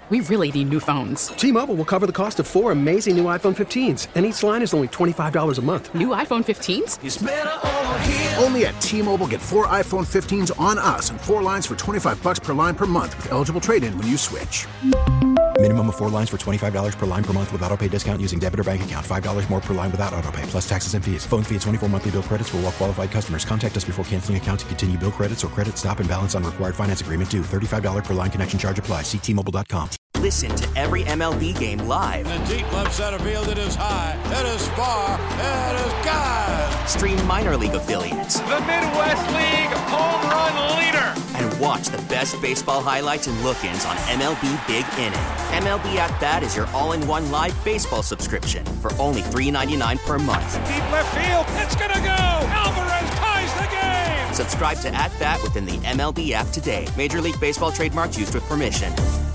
We really need new phones. T-Mobile will cover the cost of 4 amazing new iPhone 15s, and each line is only $25 a month. New iPhone 15s? It's better over here. Only at T-Mobile, get 4 iPhone 15s on us and 4 lines for $25 per line per month with eligible trade-in when you switch. Minimum of 4 lines for $25 per line per month with autopay discount using debit or bank account. $5 more per line without autopay, plus taxes and fees. Phone fee at 24 monthly bill credits for well-qualified customers. Contact us before canceling account to continue bill credits or credit stop and balance on required finance agreement due. $35 per line connection charge applies. See T-Mobile.com. Listen to every MLB game live. In the deep left center field, it is high, it is far, it is gone. Stream minor league affiliates. The Midwest League home run leader. And watch the best baseball highlights and look-ins on MLB Big Inning. MLB At Bat is your all-in-one live baseball subscription for only $3.99 per month. Deep left field, it's gonna go. Alvarez ties the game. Subscribe to At Bat within the MLB app today. Major League Baseball trademarks used with permission.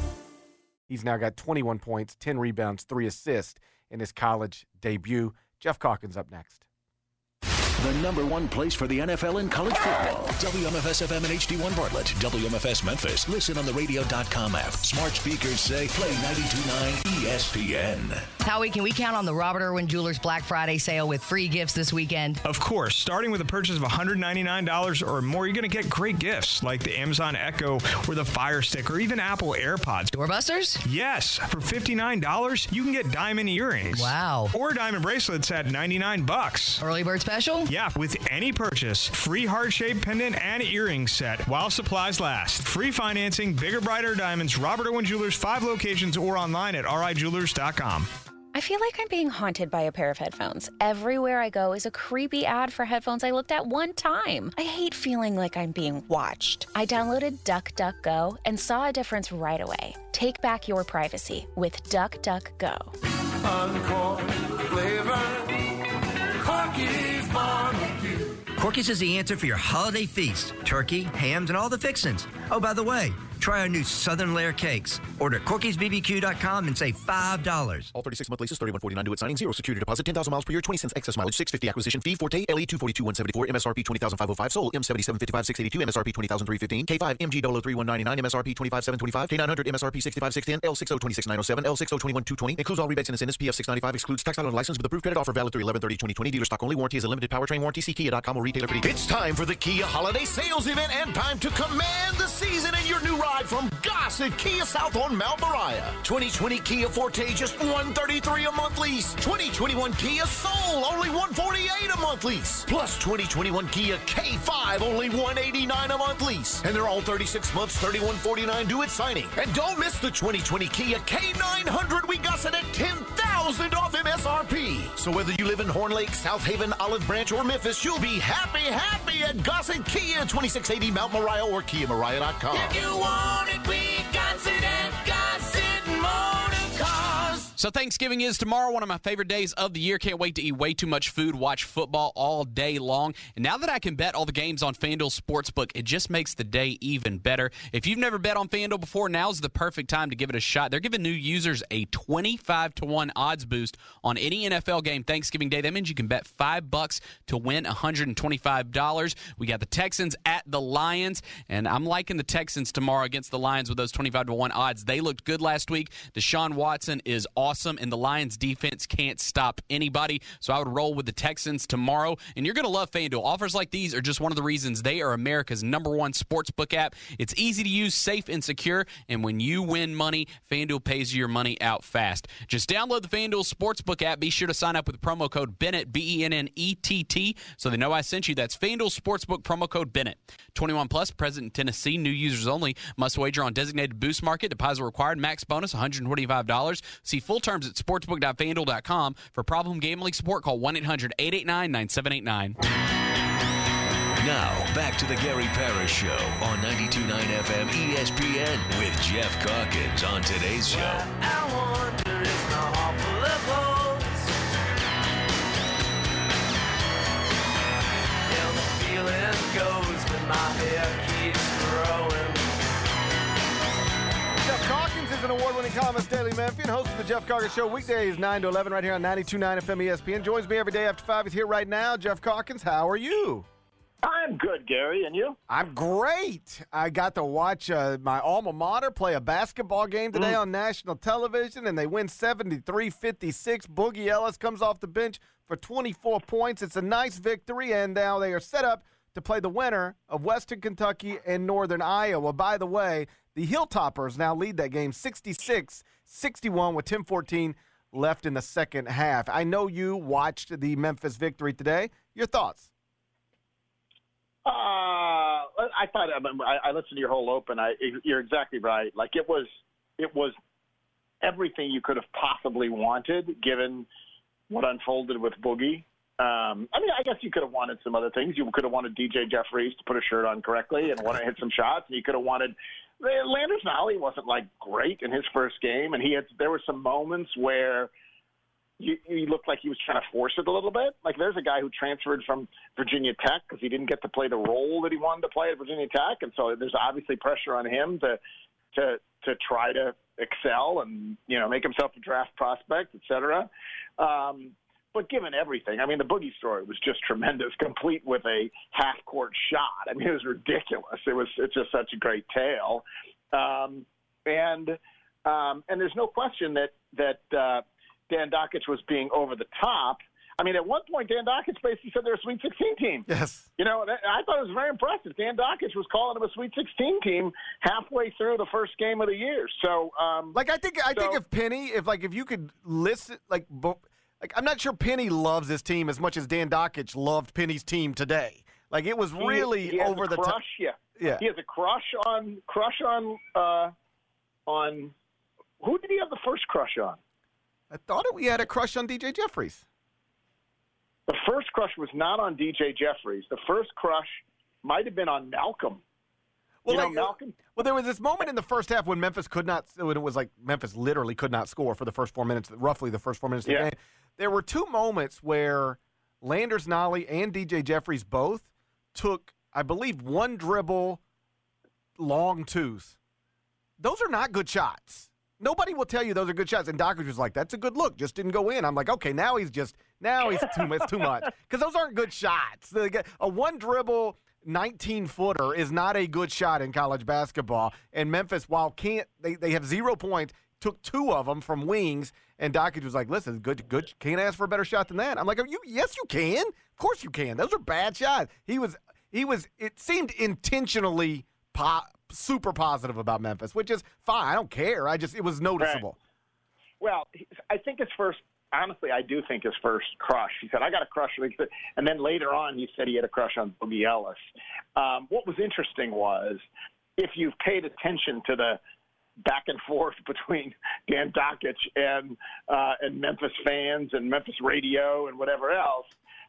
He's now got 21 points, 10 rebounds, 3 assists in his college debut. Jeff Calkins up next. The number one place for the NFL and college football. WMFS-FM and HD1 Bartlett. WMFS Memphis. Listen on the radio.com app. Smart speakers say play 92.9 ESPN. Howie, can we count on the Robert Irwin Jewelers Black Friday sale with free gifts this weekend? Of course. Starting with a purchase of $199 or more, you're going to get great gifts like the Amazon Echo or the Fire Stick or even Apple AirPods. Doorbusters? Yes. For $59, you can get diamond earrings. Wow. Or diamond bracelets at $99. Early bird special? Yeah, with any purchase, free heart-shaped pendant and earring set while supplies last. Free financing, bigger, brighter diamonds, Robert Irwin Jewelers, 5 locations or online at rijewelers.com. I feel like I'm being haunted by a pair of headphones. Everywhere I go is a creepy ad for headphones I looked at one time. I hate feeling like I'm being watched. I downloaded DuckDuckGo and saw a difference right away. Take back your privacy with DuckDuckGo. Uncorn flavor. Corky's barbecue. Corky's is the answer for your holiday feast. Turkey, hams, and all the fixins. Oh, by the way, try our new Southern Layer cakes. Order at Corky'sBBQ.com and save $5. All 36-month leases, $31.49 due at signing, 0 security deposit, 10,000 miles per year, 20 cents excess mileage, $650 acquisition fee, Forte, LE 242-174, MSRP 20,505, sold, M7755-682, MSRP 20,315, K5, MG 03199, MSRP 25,725, K900, MSRP 65,610, L6026,907, L6021,220, includes all rebates and incentives, PF 695, excludes tax on license with approved credit offer valid through 11/30/2020, dealer stock only, warranty is a limited powertrain warranty, see Kia.com or retailer for details. It's time for the Kia Holiday Sales Event and time to command the season in your new ride from Gossett Kia South on Mount Moriah. 2020 Kia Forte just $133 a month lease. 2021 Kia Soul only $148 a month lease. Plus 2021 Kia K5 only $189 a month lease. And they're all 36 months, $31.49 due at signing. And don't miss the 2020 Kia K900 we Gossett at $10,000 off MSRP. So whether you live in Horn Lake, South Haven, Olive Branch, or Memphis, you'll be happy at Gossett Kia, 2680 Mount Moriah or KiaMoriah.com. If you want it, we got it at Gossett Motor Cars. So Thanksgiving is tomorrow, one of my favorite days of the year. Can't wait to eat way too much food, watch football all day long. And now that I can bet all the games on FanDuel Sportsbook, it just makes the day even better. If you've never bet on FanDuel before, now's the perfect time to give it a shot. They're giving new users a 25-1 odds boost on any NFL game Thanksgiving Day. That means you can bet $5 to win $125. We got the Texans at the Lions, and I'm liking the Texans tomorrow against the Lions with those 25-1 odds. They looked good last week. Deshaun Watson is awesome, and the Lions defense can't stop anybody. So I would roll with the Texans tomorrow. And you're going to love FanDuel. Offers like these are just one of the reasons they are America's #1 sportsbook app. It's easy to use, safe, and secure. And when you win money, FanDuel pays you your money out fast. Just download the FanDuel Sportsbook app. Be sure to sign up with promo code Bennett, BENNETT, so they know I sent you. That's FanDuel Sportsbook, promo code Bennett. 21 plus, present in Tennessee, new users only. Must wager on designated boost market. Deposit required. Max bonus $125. See full terms at sportsbook.fanduel.com. For problem gambling support, call 1-800-889-9789. Now, back to the Gary Parrish Show on 92.9 FM ESPN with Jeff Calkins on today's show. I wonder if the awful levels. Yeah, the feeling goes, but my hair keeps growing. Jeff Calkins is an award-winning columnist, Daily Memphian, host of the Jeff Calkins Show, weekdays 9 to 11 right here on 92.9 FM ESPN. Joins me every day after 5. He's here right now. Jeff Calkins, how are you? I'm good, Gary, and you? I'm great. I got to watch my alma mater play a basketball game today on national television, and they win 73-56. Boogie Ellis comes off the bench for 24 points. It's a nice victory, and now they are set up to play the winner of Western Kentucky and Northern Iowa. By the way, the Hilltoppers now lead that game 66-61 with 10:14 left in the second half. I know you watched the Memphis victory today. Your thoughts? I thought I listened to your whole open. You're exactly right. Like it was everything you could have possibly wanted, given what unfolded with Boogie. I mean, I guess you could have wanted some other things. You could have wanted DJ Jeffries to put a shirt on correctly and want to hit some shots. And you could have wanted Landers Nolley wasn't like great in his first game, and there were some moments where he looked like he was trying to force it a little bit. Like there's a guy who transferred from Virginia Tech because he didn't get to play the role that he wanted to play at Virginia Tech, and so there's obviously pressure on him to try to excel and make himself a draft prospect, et cetera. But given everything, I mean, the Boogie story was just tremendous, complete with a half-court shot. I mean, it was ridiculous. It's just such a great tale, and there's no question that Dan Dakich was being over the top. I mean, at one point, Dan Dakich basically said they're a Sweet 16 team. Yes. I thought it was very impressive. Dan Dakich was calling them a Sweet 16 team halfway through the first game of the year. So, I think if Penny, if you could listen, I'm not sure Penny loves his team as much as Dan Dakich loved Penny's team today. Like it was really he over the top. Yeah. He has a crush on who did he have the first crush on? I thought we had a crush on DJ Jeffries. The first crush was not on DJ Jeffries. The first crush might have been on Malcolm. Malcolm? Well, there was this moment in the first half when Memphis Memphis literally could not score for the first 4 minutes, roughly the first 4 minutes of the game. There were two moments where Landers Nolley and DJ Jeffries both took, I believe, one dribble, long twos. Those are not good shots. Nobody will tell you those are good shots. And Dakich was like, that's a good look, just didn't go in. I'm like, okay, now he's too much. Because those aren't good shots. A one dribble 19-footer is not a good shot in college basketball. And Memphis, while they have 0 points, took two of them from wings, and Dakich was like, listen, good, can't ask for a better shot than that. I'm like, yes, you can. Of course you can. Those are bad shots. It seemed intentionally super positive about Memphis, which is fine. I don't care. It was noticeable. Right. Well, I think I do think his first crush, he said, I got a crush. And then later on, he said he had a crush on Boogie Ellis. What was interesting was, if you've paid attention to the back and forth between Dan Dakich and Memphis fans and Memphis radio and whatever else,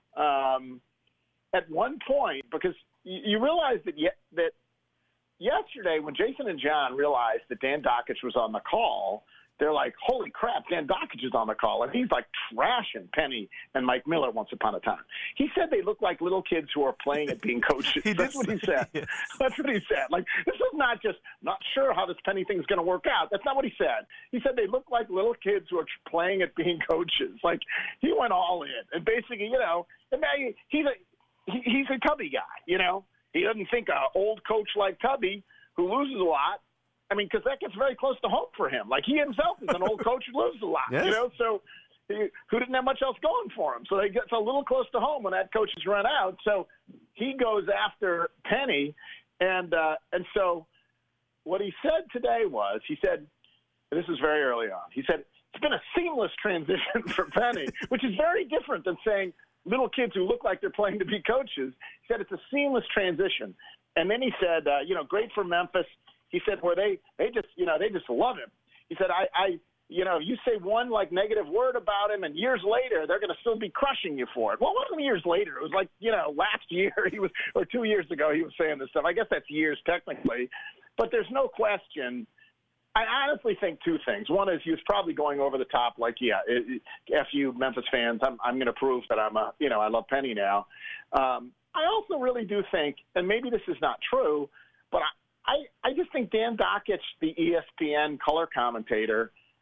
at one point, because you realize that yesterday when Jason and John realized that Dan Dakich was on the call, they're like, holy crap, Dan Dakich is on the call. And he's like trashing Penny and Mike Miller once upon a time. He said they look like little kids who are playing at being coaches. That's what he said. Yes. That's what he said. Like, this is not just not sure how this Penny thing's going to work out. That's not what he said. He said they look like little kids who are playing at being coaches. Like, he went all in. And basically, he's a Tubby guy, He doesn't think an old coach like Tubby, who loses a lot, because that gets very close to home for him. Like, he himself is an old coach who loses a lot, yes. So who didn't have much else going for him. So they get a little close to home when that coach is run out. So he goes after Penny. And so what he said today was, he said, this is very early on, he said, it's been a seamless transition for Penny, which is very different than saying little kids who look like they're playing to be coaches. He said it's a seamless transition. And then he said, great for Memphis. He said, where they just love him. He said, you say one negative word about him, and years later they're going to still be crushing you for it. Well, it wasn't years later. It was last year or 2 years ago he was saying this stuff. I guess that's years technically, but there's no question. I honestly think two things. One is he was probably going over the top, F you Memphis fans, I'm going to prove that I love Penny now. I also really do think, and maybe this is not true, but I just think Dan Dakich, the ESPN color commentator,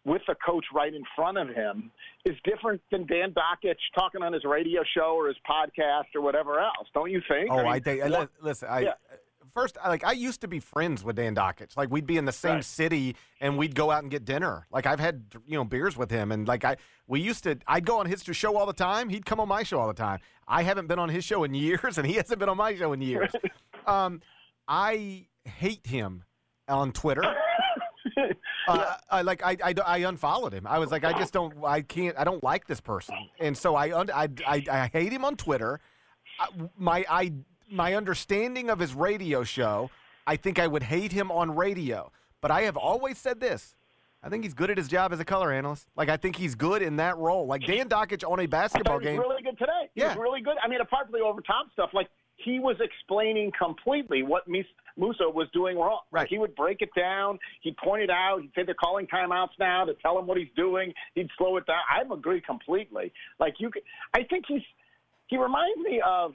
with a coach right in front of him is different than Dan Dakich talking on his radio show or his podcast or whatever else. Don't you think? Oh, I think. Listen, first, I used to be friends with Dan Dakich. Like, we'd be in the same city and we'd go out and get dinner. Like, I've had beers with him, and I'd go on his show all the time. He'd come on my show all the time. I haven't been on his show in years, and he hasn't been on my show in years. I hate him on Twitter. I unfollowed him. I was like, I don't like this person, and so I hate him on Twitter. My understanding of his radio show, I think I would hate him on radio. But I have always said this: I think he's good at his job as a color analyst. Like, I think he's good in that role. Like, Dan Dakich on a basketball game. He was really good today. He was really good. I mean, apart from the over-top stuff, like, he was explaining completely what Musa was doing wrong. Right. Like, he would break it down. He'd point it out. He'd say they're calling timeouts now to tell him what he's doing. He'd slow it down. I agree completely. Like, I think he reminds me of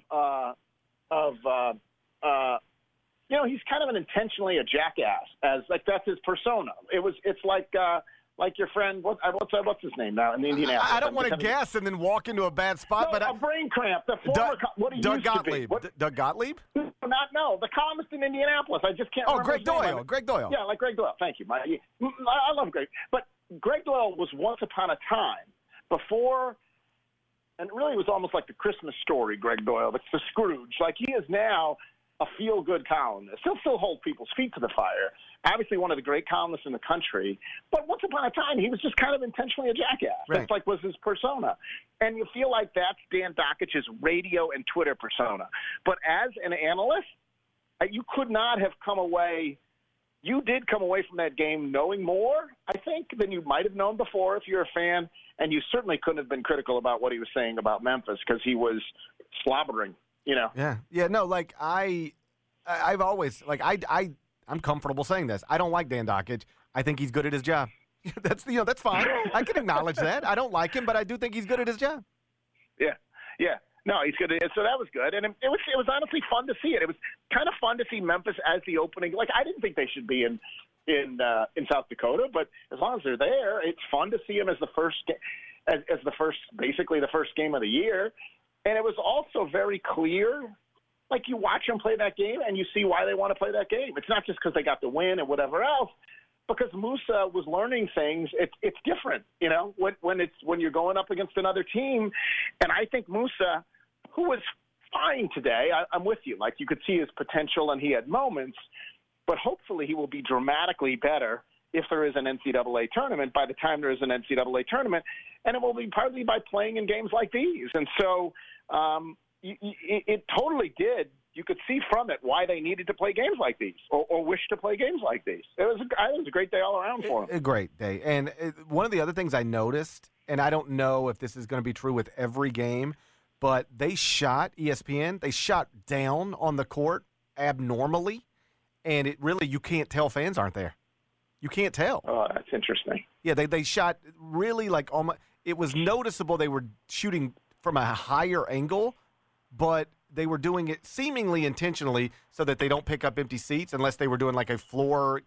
he's kind of an intentionally a jackass, as like that's his persona. It's like your friend, what's his name now in the Indianapolis? I don't want to guess and then walk into a bad spot. A brain cramp. The former, Doug Gottlieb. Doug Gottlieb? No, the columnist in Indianapolis. I just can't remember Greg his name. Doyle. Greg Doyle. Yeah, like Greg Doyle. Thank you. I love Greg. But Greg Doyle was once upon a time before, and really it was almost like the Christmas Story, Greg Doyle. It's the Scrooge. Like, he is now a feel-good columnist. He'll still hold people's feet to the fire. Obviously one of the great columnists in the country. But once upon a time, he was just kind of intentionally a jackass. Right. That's was his persona. And you feel like that's Dan Dakich's radio and Twitter persona. But as an analyst, you could not have come away – you did come away from that game knowing more, I think, than you might have known before if you're a fan. And you certainly couldn't have been critical about what he was saying about Memphis because he was slobbering. Yeah. No, like I've always I'm comfortable saying this. I don't like Dan Dakich. I think he's good at his job. That's fine. I can acknowledge that. I don't like him, but I do think he's good at his job. Yeah. No, he's good. So that was good, and it was honestly fun to see it. It was kind of fun to see Memphis as the opening. Like, I didn't think they should be in South Dakota, but as long as they're there, it's fun to see them as the first basically the first game of the year. And it was also very clear, like, you watch them play that game and you see why they want to play that game. It's not just because they got the win and whatever else, because Musa was learning things. It's different, when you're going up against another team. And I think Musa, who was fine today, I'm with you. Like, you could see his potential and he had moments, but hopefully he will be dramatically better if there is an NCAA tournament by the time there is an NCAA tournament. And it will be partly by playing in games like these. And so it totally did. You could see from it why they needed to play games like these or wish to play games like these. I think it was a great day all around for them. A great day. And one of the other things I noticed, and I don't know if this is going to be true with every game, but ESPN, they shot down on the court abnormally. And it really, you can't tell fans aren't there. You can't tell. Oh, that's interesting. Yeah, they shot really like almost. It was noticeable they were shooting from a higher angle, but they were doing it seemingly intentionally so that they don't pick up empty seats unless they were doing like a floor,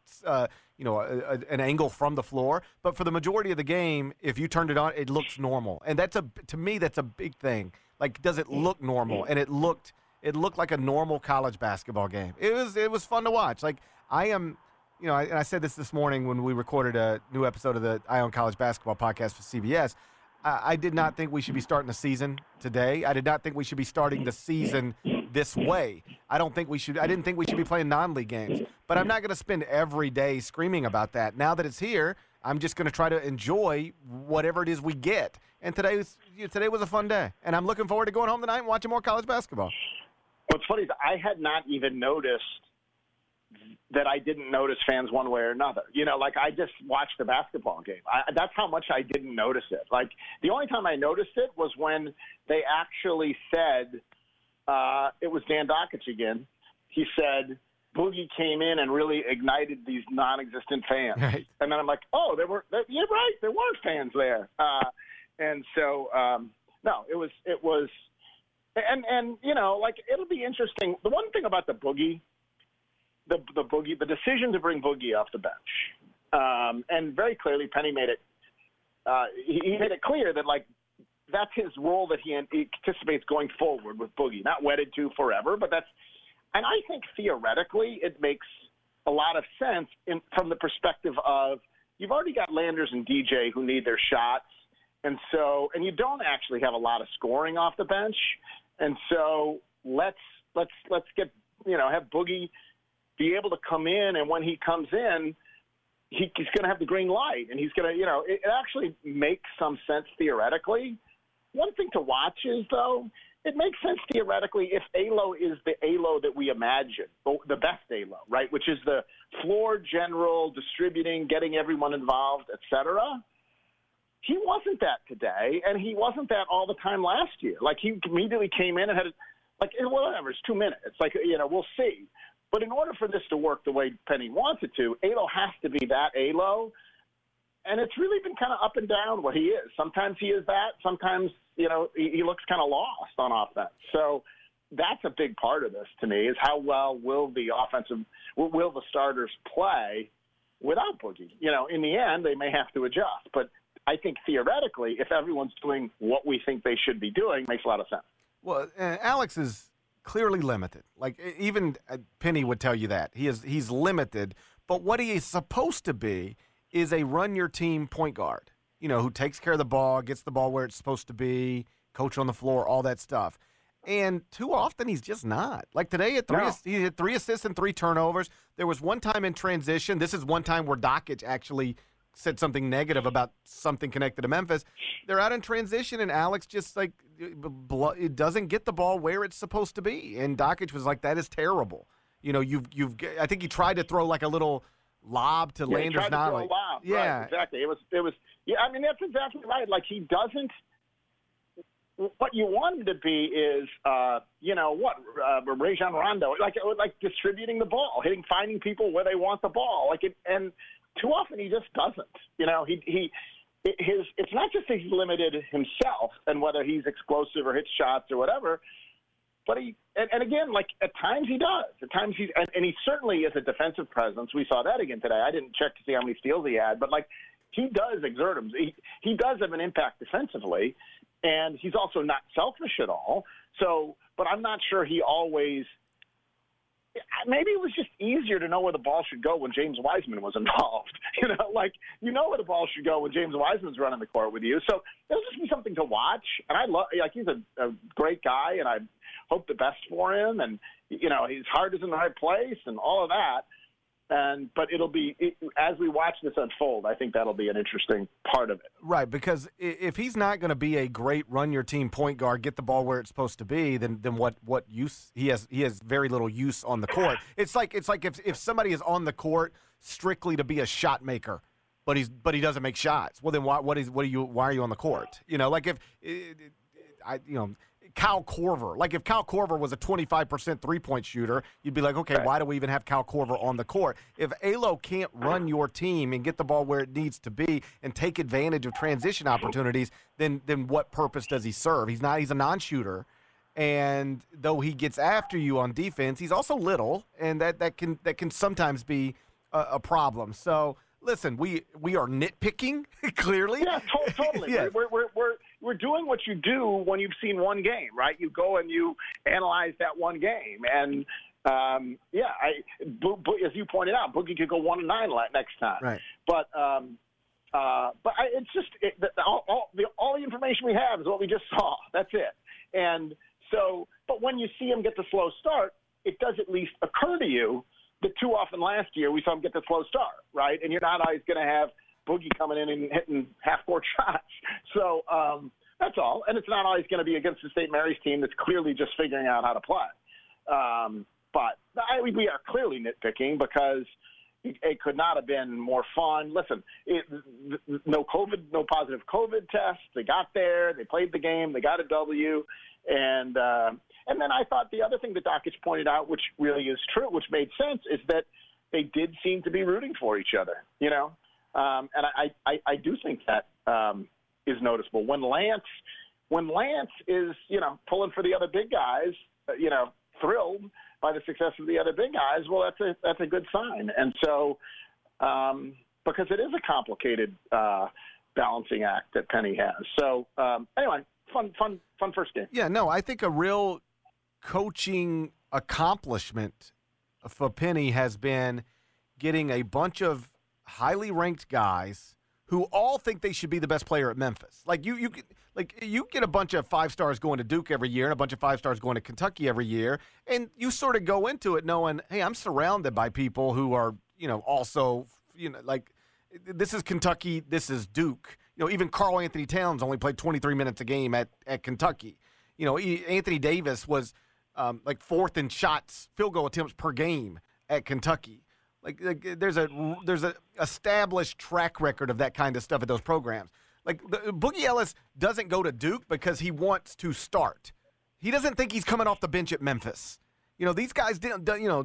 an angle from the floor. But for the majority of the game, if you turned it on, it looks normal, and to me that's a big thing. Like, does it look normal? And it looked like a normal college basketball game. It was fun to watch. Like, I am. And I said this morning when we recorded a new episode of the Eye on College Basketball podcast for CBS. I did not think we should be starting the season today. I did not think we should be starting the season this way. I didn't think we should be playing non-league games. But I'm not going to spend every day screaming about that. Now that it's here, I'm just going to try to enjoy whatever it is we get. And today was a fun day. And I'm looking forward to going home tonight and watching more college basketball. What's funny is I had not even noticed that I didn't notice fans one way or another. Like, I just watched the basketball game. That's how much I didn't notice it. Like, the only time I noticed it was when they actually said, it was Dan Dakich again. He said, Boogie came in and really ignited these non-existent fans. Right. And then I'm like, oh, you're right. There weren't fans there. And so, no, it was, and like, it'll be interesting. The one thing about the Boogie, the decision to bring Boogie off the bench, and very clearly Penny made it he made it clear that, like, that's his role that he anticipates going forward with Boogie. Not wedded to forever, but that's – and I think theoretically it makes a lot of sense from the perspective of you've already got Landers and DJ who need their shots, and you don't actually have a lot of scoring off the bench, and so let's get have Boogie be able to come in, and when he comes in, he's going to have the green light, and he's going to it actually makes some sense theoretically. One thing to watch is, though, it makes sense theoretically if Alo is the Alo that we imagine, the best Alo, right, which is the floor general, distributing, getting everyone involved, etc. He wasn't that today, and he wasn't that all the time last year. Like, he immediately came in and had, whatever, it's 2 minutes. Like, we'll see. But in order for this to work the way Penny wants it to, Alo has to be that Alo. And it's really been kind of up and down what he is. Sometimes he is that. Sometimes, he looks kind of lost on offense. So that's a big part of this to me is how well will the starters play without Boogie? In the end, they may have to adjust. But I think theoretically, if everyone's doing what we think they should be doing, it makes a lot of sense. Well, Alex is clearly limited. Like, even Penny would tell you that. He's limited. But what he is supposed to be is a run-your-team point guard, who takes care of the ball, gets the ball where it's supposed to be, coach on the floor, all that stuff. And too often he's just not. Like today, he had 3 assists and 3 turnovers. There was one time in transition. This is one time where Dockich actually said something negative about something connected to Memphis. They're out in transition, and Alex just, it doesn't get the ball where it's supposed to be. And Dockich was like, that is terrible. I think he tried to throw like a little – lob to Landers Nolley. Yeah, right, exactly. It was. Yeah, I mean that's exactly right. Like he doesn't. What you want him to be is, Rajon Rondo, like distributing the ball, finding people where they want the ball. And too often he just doesn't. It's not just that he's limited himself and whether he's explosive or hits shots or whatever. But and again, like at times he does. At times and he certainly is a defensive presence. We saw that again today. I didn't check to see how many steals he had, but he does exert him. He does have an impact defensively, and he's also not selfish at all. So, but I'm not sure he always. Maybe it was just easier to know where the ball should go when James Wiseman was involved. Where the ball should go when James Wiseman's running the court with you. So it'll just be something to watch. And I love, he's a great guy, and I hope the best for him. And his heart is in the right place, and all of that. But it'll be as we watch this unfold, I think that'll be an interesting part of it. Right, because if he's not going to be a great run-your-team point guard, get the ball where it's supposed to be, then what use he has very little use on the court. It's like if somebody is on the court strictly to be a shot maker, but he doesn't make shots. Well, then why are you on the court? Kyle Korver. Like if Kyle Korver was a 25% three-point shooter, you'd be like, okay, why do we even have Kyle Korver on the court? If Alo can't run your team and get the ball where it needs to be and take advantage of transition opportunities, then what purpose does he serve? He's a non-shooter. And though he gets after you on defense, he's also little, and that can sometimes be a problem. So listen, we are nitpicking clearly. Yeah, totally. Yeah. We're doing what you do when you've seen one game, right? You go and you analyze that one game, and as you pointed out, Boogie could go 1-9 next time. Right. But it's just all the information we have is what we just saw. That's it. And so, but when you see him get the slow start, it does at least occur to you that too often last year we saw him get the slow start, right? And you're not always going to have Boogie coming in and hitting half-court shots. So that's all. And it's not always going to be against the St. Mary's team that's clearly just figuring out how to play. But we are clearly nitpicking because it could not have been more fun. Listen, no positive COVID tests. They got there. They played the game. They got a W. And then I thought the other thing that Dockich pointed out, which really is true, which made sense, is that they did seem to be rooting for each other, and I do think that is noticeable. When Lance is, pulling for the other big guys, thrilled by the success of the other big guys, well, that's a good sign. And so, because it is a complicated balancing act that Penny has. So anyway, fun first game. Yeah, no, I think a real coaching accomplishment for Penny has been getting a bunch of highly ranked guys who all think they should be the best player at Memphis. Like you get a bunch of 5 stars going to Duke every year and a bunch of 5 stars going to Kentucky every year, and you sort of go into it knowing, hey, I'm surrounded by people who are, also, like this is Kentucky, this is Duke. Even Karl Anthony Towns only played 23 minutes a game at Kentucky. Anthony Davis was like 4th in shots, field goal attempts per game at Kentucky. Like there's a established track record of that kind of stuff at those programs. Like Boogie Ellis doesn't go to Duke because he wants to start. He doesn't think he's coming off the bench at Memphis. These guys they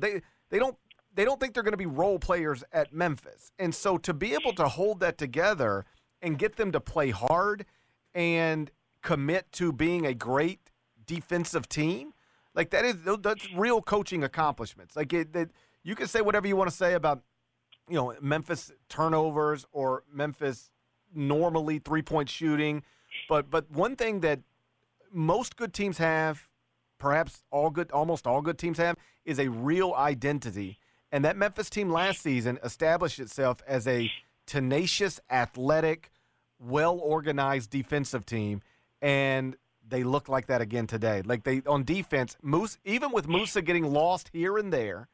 don't think they're going to be role players at Memphis. And so to be able to hold that together and get them to play hard and commit to being a great defensive team, like that's real coaching accomplishments. Like you can say whatever you want to say about, Memphis turnovers or Memphis normally 3-point shooting, but one thing that most good teams have, perhaps almost all good teams have, is a real identity. And that Memphis team last season established itself as a tenacious, athletic, well-organized defensive team, and they look like that again today. Like on defense, even with Musa getting lost here and there,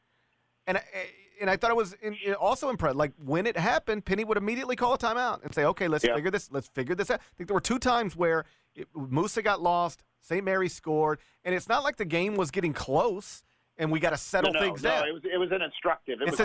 and I thought it was also impressive. Like when it happened, Penny would immediately call a timeout and say, "Okay, let's figure this out." I think there were 2 times where Musa got lost, St. Mary's scored, and it's not like the game was getting close and we got to settle things out. It was an instructive. It's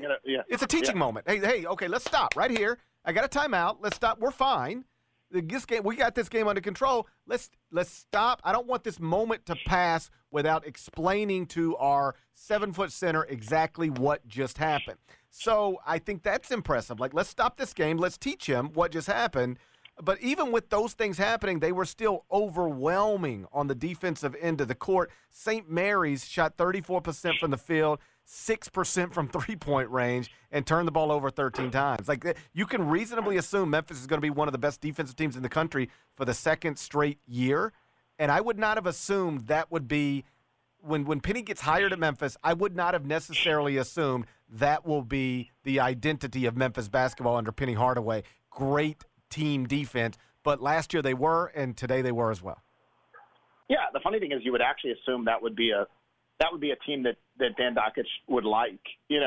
a teaching moment. Hey, okay, let's stop right here. I got a timeout. Let's stop. We're fine. This game, we got this game under control. Let's stop. I don't want this moment to pass without explaining to our 7-foot center exactly what just happened. So I think that's impressive. Like, let's stop this game. Let's teach him what just happened. But even with those things happening, they were still overwhelming on the defensive end of the court. St. Mary's shot 34% from the field, 6% from three-point range, and turned the ball over 13 times. Like, you can reasonably assume Memphis is going to be one of the best defensive teams in the country for the second straight year. And I would not have assumed that would be when Penny gets hired at Memphis, I would not have necessarily assumed that will be the identity of Memphis basketball under Penny Hardaway. Great team defense, but last year they were, and today they were as well. Yeah, the funny thing is you would actually assume that would be a team that Dan Dakich would like.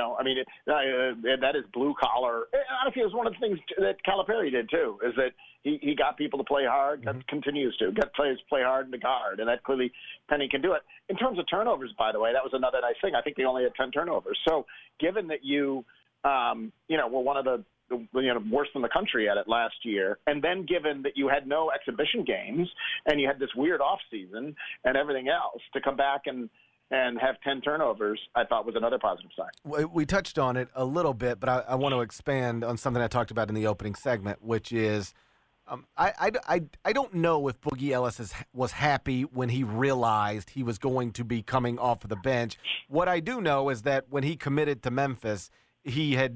That is blue collar. Honestly, it was one of the things that Calipari did too, is that he got people to play hard, continues to get players to play hard in the guard, and that clearly Penny can do it. In terms of turnovers, by the way, that was another nice thing. I think they only had 10 turnovers. So given that you were one of the worst in the country at it last year, and then given that you had no exhibition games and you had this weird off season and everything else, to come back and have 10 turnovers, I thought was another positive sign. We touched on it a little bit, but I want to expand on something I talked about in the opening segment, which is I don't know if Boogie Ellis was happy when he realized he was going to be coming off of the bench. What I do know is that when he committed to Memphis, he had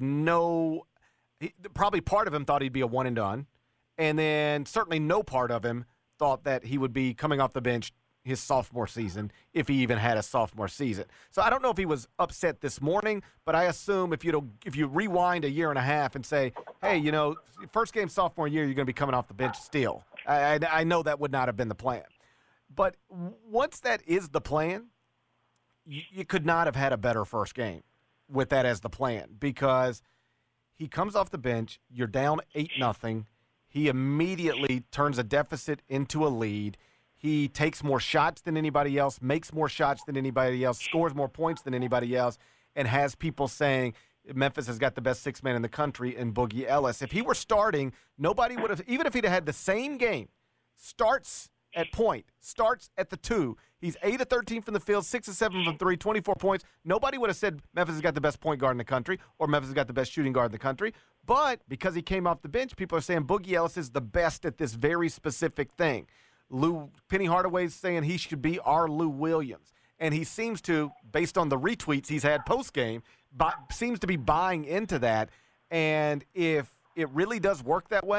probably part of him thought he'd be a one and done, and then certainly no part of him thought that he would be coming off the bench his sophomore season, if he even had a sophomore season. So I don't know if he was upset this morning, but I assume if you rewind a year and a half and say, hey, first game sophomore year, you're going to be coming off the bench still. I know that would not have been the plan. But once that is the plan, you could not have had a better first game with that as the plan, because he comes off the bench, you're down 8-0. He immediately turns a deficit into a lead. He takes more shots than anybody else, makes more shots than anybody else, scores more points than anybody else, and has people saying Memphis has got the best sixth man in the country in Boogie Ellis. If he were starting, nobody would have, even if he'd had the same game, starts at point, starts at the 2. He's 8 of 13 from the field, 6 of 7 from 3, 24 points. Nobody would have said Memphis has got the best point guard in the country or Memphis has got the best shooting guard in the country. But because he came off the bench, people are saying Boogie Ellis is the best at this very specific thing. Penny Hardaway's saying he should be our Lou Williams. And he seems to, based on the retweets he's had post-game, seems to be buying into that. And if it really does work that way,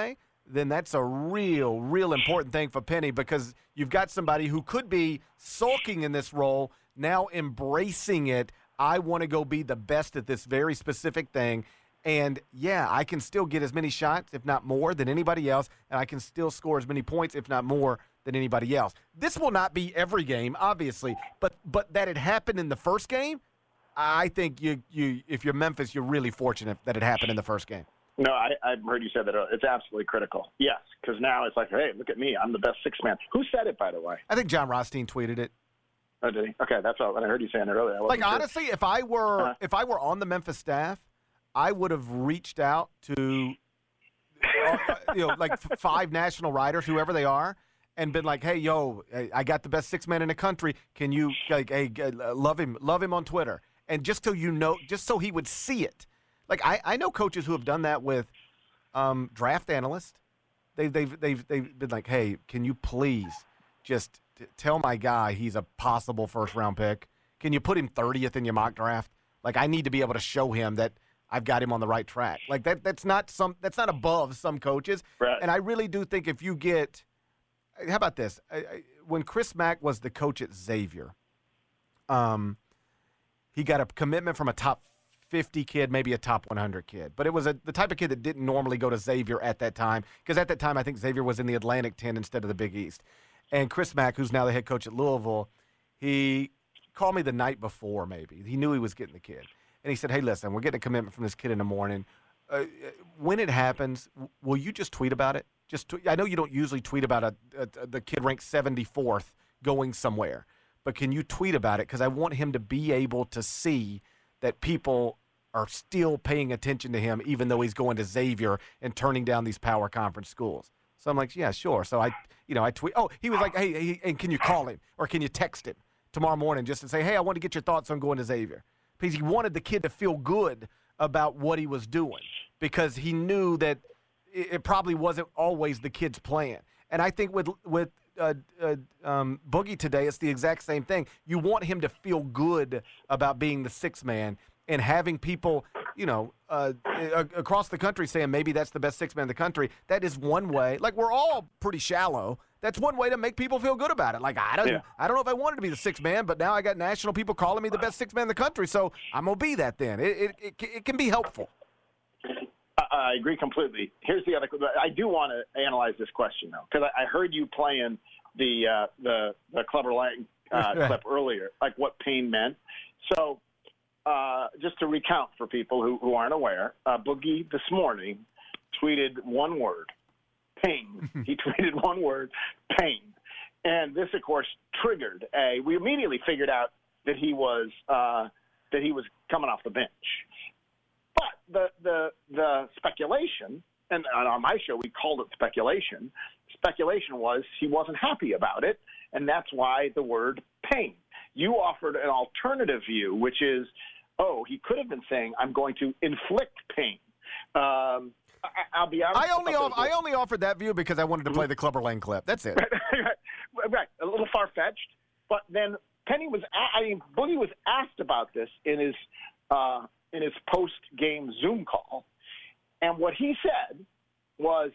then that's a real important thing for Penny, because you've got somebody who could be sulking in this role, now embracing it. I want to go be the best at this very specific thing. And, yeah, I can still get as many shots, if not more, than anybody else, and I can still score as many points, if not more, than anybody else. This will not be every game, obviously, but that it happened in the first game, I think you if you're Memphis, you're really fortunate that it happened in the first game. No, I've heard you say that. It's absolutely critical. Yes, because now it's like, hey, look at me. I'm the best six man. Who said it, by the way? I think John Rothstein tweeted it. Oh, did he? Okay, that's all. I heard you saying it earlier. Like, honestly, if I were on the Memphis staff, I would have reached out to, like 5 national writers, whoever they are, and been like, hey, yo, I got the best six man in the country. Can you, love him on Twitter? And just so you know, just so he would see it. Like, I know coaches who have done that with draft analysts. They've been like, hey, can you please just tell my guy he's a possible first-round pick? Can you put him 30th in your mock draft? Like, I need to be able to show him that I've got him on the right track. Like, that's not above some coaches. Right. And I really do think if you get – how about this? When Chris Mack was the coach at Xavier, he got a commitment from a top 50 kid, maybe a top 100 kid. But it was the type of kid that didn't normally go to Xavier at that time, because at that time I think Xavier was in the Atlantic 10 instead of the Big East. And Chris Mack, who's now the head coach at Louisville, he called me the night before maybe. He knew he was getting the kid. And he said, hey, listen, we're getting a commitment from this kid in the morning. When it happens, will you just tweet about it? I know you don't usually tweet about the kid ranked 74th going somewhere, but can you tweet about it? Because I want him to be able to see that people are still paying attention to him, even though he's going to Xavier and turning down these power conference schools. So I'm like, yeah, sure. So I tweet. Oh, he was like, hey, and can you call him or can you text him tomorrow morning just to say, hey, I want to get your thoughts on going to Xavier? Because he wanted the kid to feel good about what he was doing, because he knew that it probably wasn't always the kid's plan. And I think with Boogie today, it's the exact same thing. You want him to feel good about being the sixth man and having people, across the country saying maybe that's the best sixth man in the country. That is one way. Like, we're all pretty shallow. That's one way to make people feel good about it. Like, I don't know if I wanted to be the sixth man, but now I got national people calling me the best sixth man in the country, so I'm going to be that then. It can be helpful. I agree completely. Here's the other – I do want to analyze this question, though, because I heard you playing the Clubber Lang clip earlier, like what pain meant. So just to recount for people who aren't aware, Boogie this morning tweeted one word, pain. He tweeted one word, pain. And this, of course, triggered we immediately figured out that he was coming off the bench. But the speculation, and on my show we called it speculation. Speculation was he wasn't happy about it, and that's why the word pain. You offered an alternative view, which is, he could have been saying, I'm going to inflict pain. I'll be honest. I only offered that view because I wanted to play the Clubber Lang clip. That's it. Right. A little far-fetched. But then Boogie was asked about this in his post-game Zoom call. And what he said was,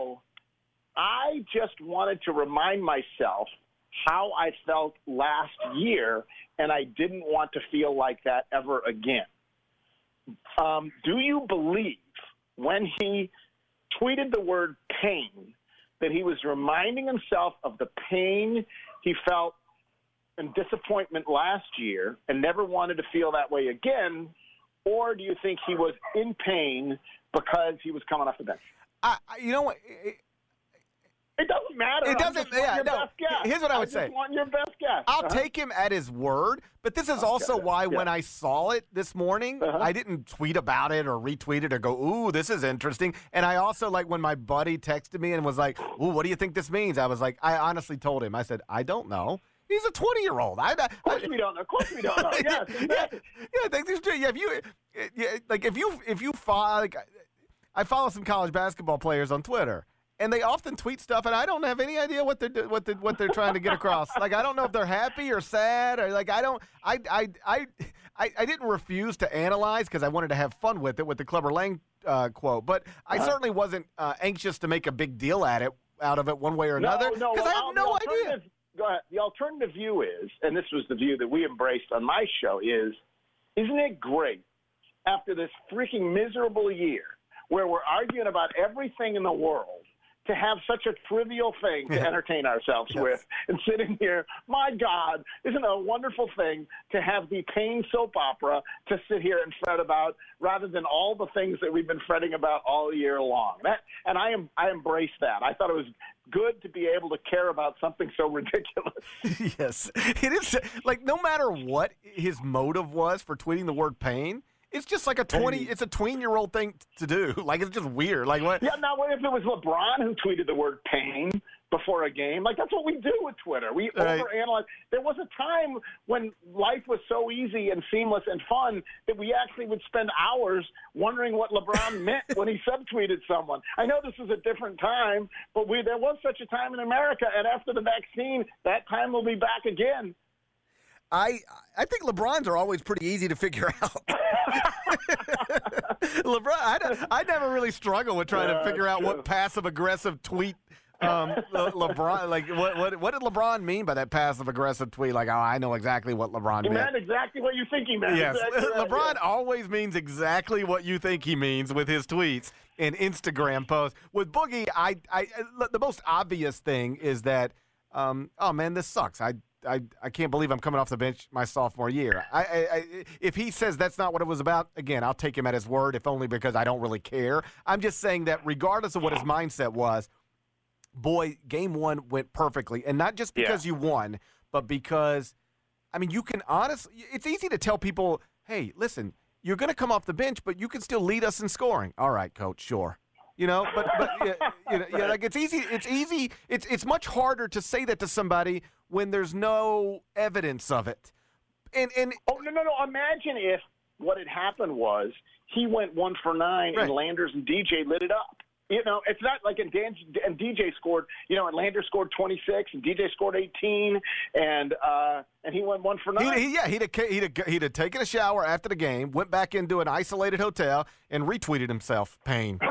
I just wanted to remind myself how I felt last year, and I didn't want to feel like that ever again. Do you believe when he tweeted the word pain that he was reminding himself of the pain he felt and disappointment last year and never wanted to feel that way again? Or do you think he was in pain because he was coming off the bench? You know what? It doesn't matter. It doesn't. Best guess. Here's what I would say. I just want your best guess. I'll take him at his word, but this is also why when I saw it this morning, I didn't tweet about it or retweet it or go, ooh, this is interesting. And I also, like, when my buddy texted me and was like, ooh, what do you think this means? I was like, I honestly told him. I said, I don't know. He's a 20-year-old. Of course we don't know. Of course we don't know. Yes. If you follow, I follow some college basketball players on Twitter, and they often tweet stuff, and I don't have any idea what they're trying to get across. Like, I don't know if they're happy or sad, or like I didn't refuse to analyze because I wanted to have fun with it with the Clubber Lang quote. But I certainly wasn't anxious to make a big deal out of it one way or another because I have no idea. Go ahead. The alternative view is, and this was the view that we embraced on my show, isn't it great after this freaking miserable year where we're arguing about everything in the world to have such a trivial thing to entertain ourselves with and sitting here? My God, isn't it a wonderful thing to have the Payne soap opera to sit here and fret about rather than all the things that we've been fretting about all year long? And I embrace that. I thought it was good to be able to care about something so ridiculous. Yes. It is like no matter what his motive was for tweeting the word pain, it's just like it's a tween-year-old thing to do. Like, it's just weird. Like, what? Yeah, now what if it was LeBron who tweeted the word pain before a game? Like, that's what we do with Twitter. We overanalyze. There was a time when life was so easy and seamless and fun that we actually would spend hours wondering what LeBron meant when he subtweeted someone. I know this is a different time, but there was such a time in America, and after the vaccine, that time will be back again. I think LeBrons are always pretty easy to figure out. LeBron, I never really struggle with trying to figure out what passive-aggressive tweet LeBron, like what did LeBron mean by that passive-aggressive tweet? Like, I know exactly what LeBron meant. He meant exactly what you think he meant. Yes, exactly LeBron always means exactly what you think he means with his tweets and Instagram posts. With Boogie, the most obvious thing is that, oh man, this sucks. I can't believe I'm coming off the bench my sophomore year. If he says that's not what it was about, again, I'll take him at his word, if only because I don't really care. I'm just saying that regardless of what his mindset was, boy, game one went perfectly. And not just because you won, but because, I mean, you can honestly, it's easy to tell people, hey, listen, you're going to come off the bench, but you can still lead us in scoring. All right, coach, sure. You know, but like it's easy. It's much harder to say that to somebody when there's no evidence of it. And no. Imagine if what had happened was he went 1 for 9 and Landers and DJ lit it up. You know, it's not like and DJ scored. You know, and Landers scored 26 and DJ scored 18, and he went 1 for 9. He'd have taken a shower after the game, went back into an isolated hotel, and retweeted himself. Pain.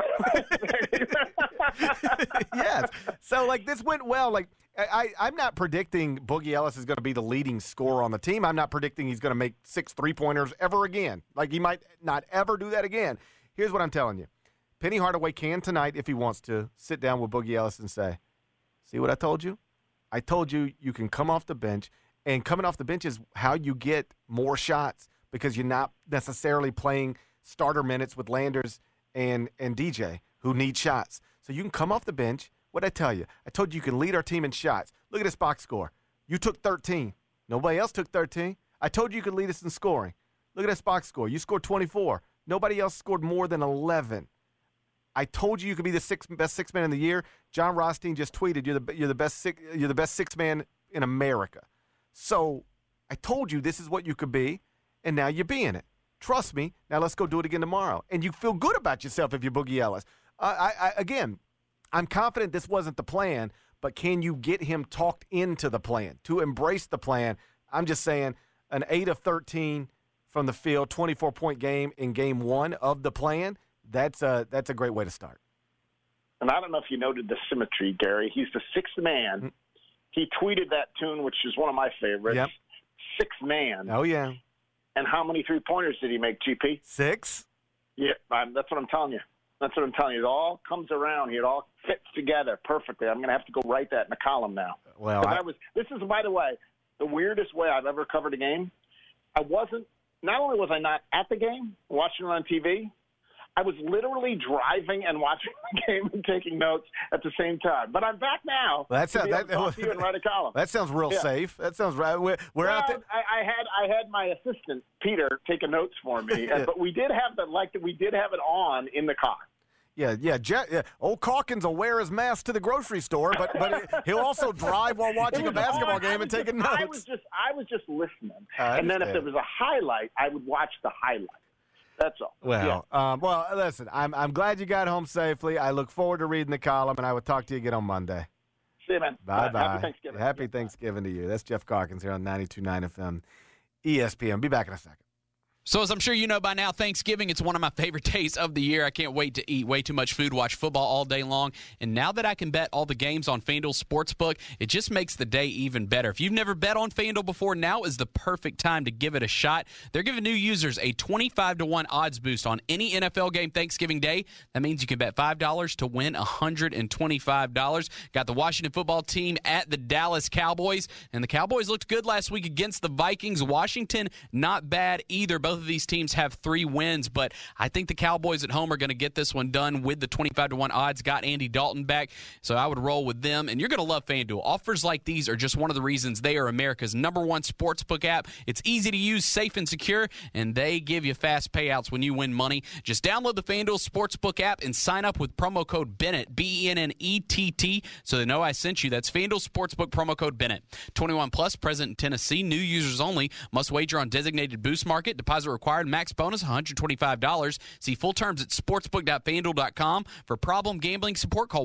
Yes. So, like, this went well. Like, I'm not predicting Boogie Ellis is going to be the leading scorer on the team. I'm not predicting he's going to make 6 3-pointers ever again. Like, he might not ever do that again. Here's what I'm telling you. Penny Hardaway can tonight, if he wants to, sit down with Boogie Ellis and say, see what I told you? I told you you can come off the bench, and coming off the bench is how you get more shots because you're not necessarily playing starter minutes with Landers and DJ who need shots. So you can come off the bench. What did I tell you? I told you can lead our team in shots. Look at this box score. You took 13. Nobody else took 13. I told you could lead us in scoring. Look at this box score. You scored 24. Nobody else scored more than 11. I told you could be the best six man in the year. John Rothstein just tweeted you're the best six man in America. So I told you this is what you could be, and now you're being it. Trust me. Now let's go do it again tomorrow. And you feel good about yourself if you're Boogie Ellis. Again, I'm confident this wasn't the plan, but can you get him talked into the plan, to embrace the plan? I'm just saying an 8 of 13 from the field, 24-point game in game one of the plan, that's a great way to start. And I don't know if you noted the symmetry, Gary. He's the sixth man. He tweeted that tune, which is one of my favorites. Yep. Sixth man. Oh, yeah. And how many 3-pointers did he make, GP? 6. Yeah, that's what I'm telling you. That's what I'm telling you. It all comes around here. It all fits together perfectly. I'm going to have to go write that in a column now. Well, this is, by the way, the weirdest way I've ever covered a game. Not only was I not at the game, watching it on TV, I was literally driving and watching the game and taking notes at the same time. But I'm back now. Well, to talk to you and write a column. That sounds real safe. That sounds right. We're out there. I had my assistant Peter take notes for me, but we did have it on in the car. Yeah. Old Calkins will wear his mask to the grocery store, but he'll also drive while watching a basketball game and taking notes. I was just listening, and then if there was a highlight, I would watch the highlight. That's all. Well, well, listen, I'm glad you got home safely. I look forward to reading the column, and I will talk to you again on Monday. See you, man. Bye-bye. Happy Thanksgiving. Happy Thanksgiving to you. That's Jeff Calkins here on 92.9 FM ESPN. Be back in a second. So as I'm sure you know by now, Thanksgiving, it's one of my favorite days of the year. I can't wait to eat way too much food, watch football all day long. And now that I can bet all the games on FanDuel Sportsbook, it just makes the day even better. If you've never bet on FanDuel before, now is the perfect time to give it a shot. They're giving new users a 25-1 odds boost on any NFL game Thanksgiving Day. That means you can bet $5 to win $125. Got the Washington football team at the Dallas Cowboys, and the Cowboys looked good last week against the Vikings. Washington, not bad either. Both of these teams have 3 wins, but I think the Cowboys at home are going to get this one done with the 25-1 odds. Got Andy Dalton back, so I would roll with them. And you're going to love FanDuel. Offers like these are just one of the reasons they are America's #1 sportsbook app. It's easy to use, safe and secure, and they give you fast payouts when you win money. Just download the FanDuel Sportsbook app and sign up with promo code Bennett, BENNETT, so they know I sent you. That's FanDuel Sportsbook promo code Bennett. 21 plus, present in Tennessee, new users only, must wager on designated Boost Market, deposit required, max bonus $125. See full terms at sportsbook.fanduel.com. For problem gambling support, call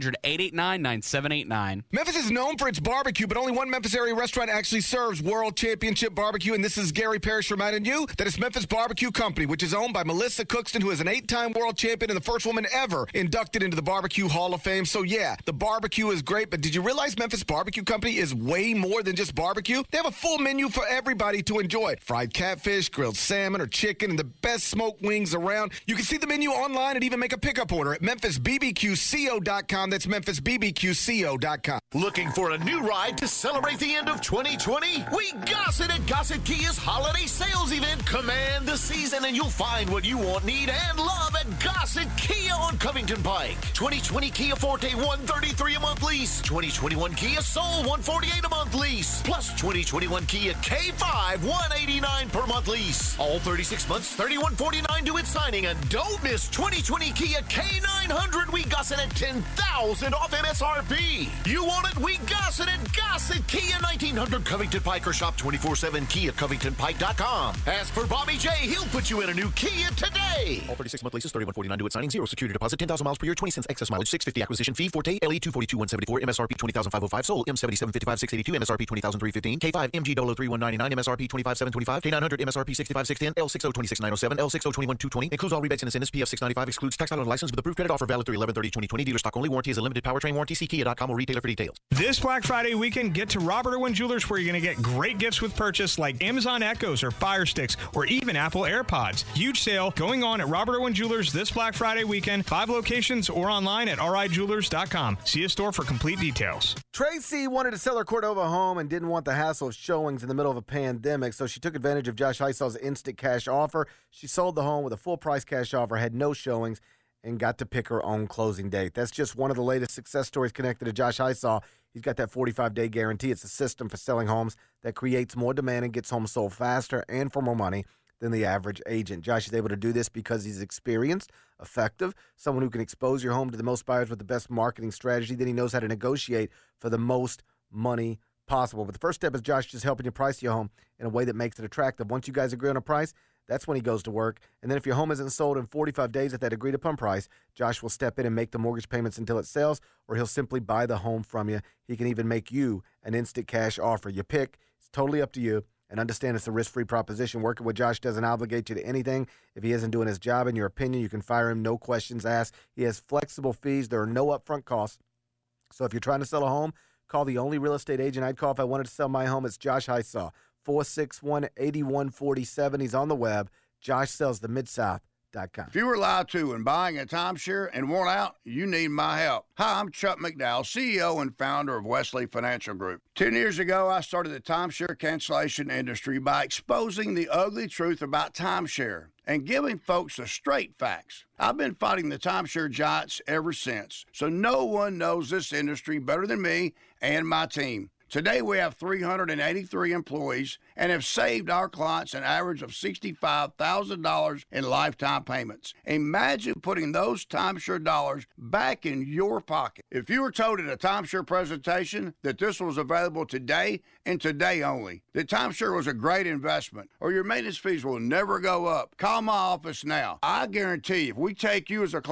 1-800-889-9789. Memphis is known for its barbecue, but only one Memphis area restaurant actually serves World Championship barbecue, and this is Gary Parrish reminding you that it's Memphis Barbecue Company, which is owned by Melissa Cookston, who is an 8-time world champion and the first woman ever inducted into the Barbecue Hall of Fame. So yeah, the barbecue is great, but did you realize Memphis Barbecue Company is way more than just barbecue? They have a full menu for everybody to enjoy. Fried catfish, grilled salmon or chicken, and the best smoked wings around. You can see the menu online and even make a pickup order at MemphisBBQCO.com. That's MemphisBBQCO.com. Looking for a new ride to celebrate the end of 2020? We Gossett at Gossett Kia's holiday sales event. Command the season and you'll find what you want, need, and love at Gossett Kia on Covington Pike. 2020 Kia Forte, $133 a month lease. 2021 Kia Soul, $148 a month lease. Plus 2021 Kia K5, $189 per month lease. All 36 months, $31.49 due at signing. And don't miss 2020 Kia K900. We Gossett at $10,000 off MSRP. You want it? We Gossett at Gossett Kia 1900 Covington Pike, or shop 24/7 KiaCovingtonPike.com. Ask for Bobby J. He'll put you in a new Kia today. All 36 month leases, $31.49 due at signing. 0 security deposit, 10,000 miles per year, 20 cents excess mileage, $650 acquisition fee. Forte LE 242 $174, MSRP $20,505. Sold M77 $55,682, MSRP $20,315. K5 MG Dolo 3199, MSRP $25,725. K900 MSRP $65,610. L60 $26,907. L60 $21,220. Includes all rebates and incentives. PF $695. Excludes tax title and license with approved credit offer valid through 11/30/2020. Dealer stock only. Warranty is a limited powertrain warranty. See Kia.com or retailer for details. This Black Friday weekend, get to Robert Irwin Jewelers, where you're going to get great gifts with purchase like Amazon Echoes or Fire Sticks or even Apple AirPods. Huge sale going on at Robert Irwin Jewelers this Black Friday weekend. 5 locations or online at rijewelers.com. See a store for complete details. Tracy wanted to sell her Cordova home and didn't want the hassle of showings in the middle of a pandemic, so she took advantage of Josh Heisaw's instant cash offer. She sold the home with a full price cash offer, had no showings, and got to pick her own closing date. That's just one of the latest success stories connected to Josh Heisaw. He's got that 45-day guarantee. It's a system for selling homes that creates more demand and gets homes sold faster and for more money than the average agent. Josh is able to do this because he's experienced, effective, someone who can expose your home to the most buyers with the best marketing strategy. Then he knows how to negotiate for the most money possible. But the first step is Josh just helping you price your home in a way that makes it attractive. Once you guys agree on a price, that's when he goes to work. And then if your home isn't sold in 45 days at that agreed upon price, Josh will step in and make the mortgage payments until it sells, or he'll simply buy the home from you. He can even make you an instant cash offer. You pick. It's totally up to you. And understand it's a risk-free proposition. Working with Josh doesn't obligate you to anything. If he isn't doing his job, in your opinion, you can fire him, no questions asked. He has flexible fees. There are no upfront costs. So if you're trying to sell a home, call the only real estate agent I'd call if I wanted to sell my home. It's Josh Heisaw, 461-8147. He's on the web. JoshSellsTheMidSouth.com. If you were lied to when buying a timeshare and want out, you need my help. Hi, I'm Chuck McDowell, CEO and founder of Wesley Financial Group. 10 years ago, I started the timeshare cancellation industry by exposing the ugly truth about timeshare and giving folks the straight facts. I've been fighting the timeshare giants ever since, so no one knows this industry better than me and my team. Today, we have 383 employees and have saved our clients an average of $65,000 in lifetime payments. Imagine putting those timeshare dollars back in your pocket. If you were told at a timeshare presentation that this was available today and today only, that timeshare was a great investment, or your maintenance fees will never go up, call my office now. I guarantee if we take you as a client,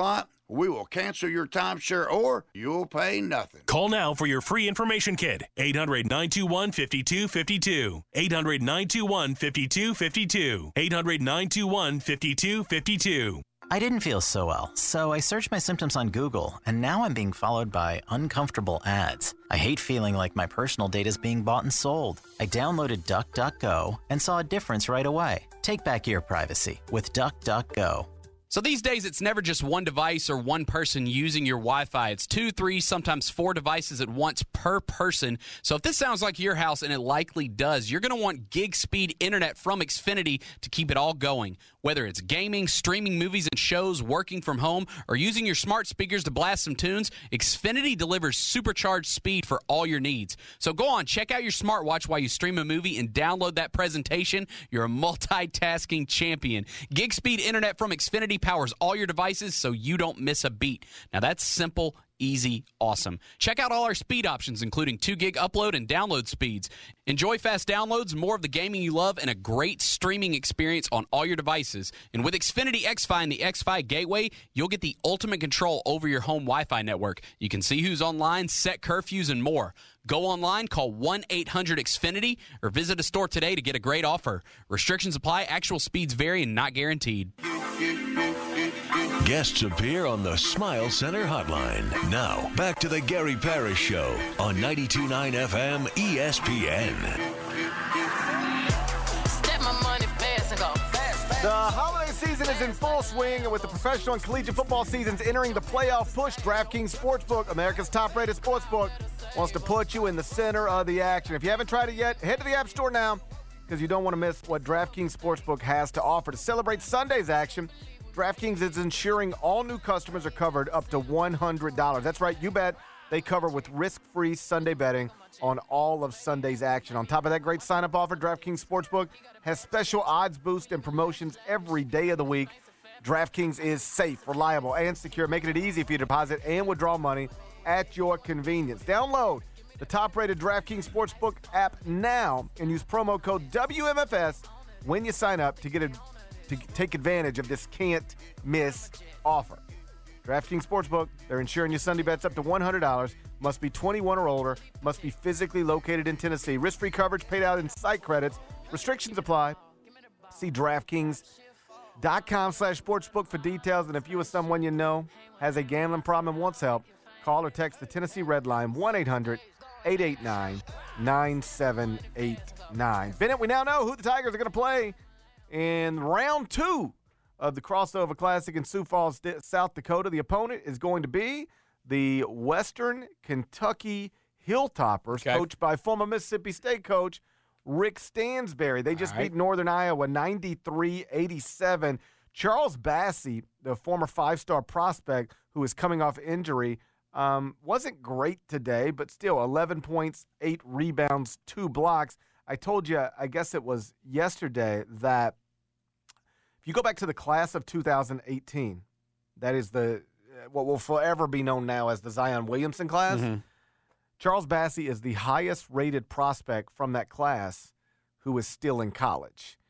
We will cancel your timeshare or you'll pay nothing. Call now for your free information kit. 800-921-5252. 800-921-5252. 800-921-5252. I didn't feel so well, so I searched my symptoms on Google, and now I'm being followed by uncomfortable ads. I hate feeling like my personal data is being bought and sold. I downloaded DuckDuckGo and saw a difference right away. Take back your privacy with DuckDuckGo. So these days, it's never just one device or one person using your Wi-Fi. It's 2, 3, sometimes 4 devices at once per person. So if this sounds like your house, and it likely does, you're going to want gig speed internet from Xfinity to keep it all going. Whether it's gaming, streaming movies and shows, working from home, or using your smart speakers to blast some tunes, Xfinity delivers supercharged speed for all your needs. So go on, check out your smartwatch while you stream a movie and download that presentation. You're a multitasking champion. Gig speed internet from Xfinity powers all your devices so you don't miss a beat. Now that's simple, easy, awesome. Check out all our speed options, including 2 gig upload and download speeds. Enjoy fast downloads, more of the gaming you love, and a great streaming experience on all your devices. And with Xfinity XFi and the XFi Gateway, you'll get the ultimate control over your home Wi-Fi network. You can see who's online, set curfews, and more. Go online, call 1-800-XFINITY, or visit a store today to get a great offer. Restrictions apply, actual speeds vary, and not guaranteed. Guests appear on the Smile Center hotline. Now, back to the Gary Parrish Show on 92.9 FM ESPN. Step my money fast and go fast. The holiday season is in full swing, and with the professional and collegiate football seasons entering the playoff push, DraftKings Sportsbook, America's top-rated sportsbook, wants to put you in the center of the action. If you haven't tried it yet, head to the App Store now, because you don't want to miss what DraftKings Sportsbook has to offer. To celebrate Sunday's action, DraftKings is ensuring all new customers are covered up to $100. That's right, you bet. They cover with risk-free Sunday betting on all of Sunday's action. On top of that great sign-up offer, DraftKings Sportsbook has special odds boosts and promotions every day of the week. DraftKings is safe, reliable, and secure, making it easy for you to deposit and withdraw money at your convenience. Download the top-rated DraftKings Sportsbook app now and use promo code WMFS when you sign up to take advantage of this can't-miss offer. DraftKings Sportsbook, they're insuring your Sunday bets up to $100, must be 21 or older, must be physically located in Tennessee. Risk-free coverage paid out in site credits. Restrictions apply. See DraftKings.com/sportsbook for details. And if you or someone you know has a gambling problem and wants help, call or text the Tennessee Red Line, 1-800-889-9789. Bennett, we now know who the Tigers are going to play in round 2 of the Crossover Classic in Sioux Falls, South Dakota. The opponent is going to be the Western Kentucky Hilltoppers, coached by former Mississippi State coach Rick Stansberry. They just beat Northern Iowa 93-87. Charles Bassey, the former 5-star prospect who is coming off injury, wasn't great today, but still 11 points, 8 rebounds, 2 blocks. I told you, I guess it was yesterday, that if you go back to the class of 2018, that is what will forever be known now as the Zion Williamson class. Mm-hmm. Charles Bassey is the highest-rated prospect from that class who is still in college.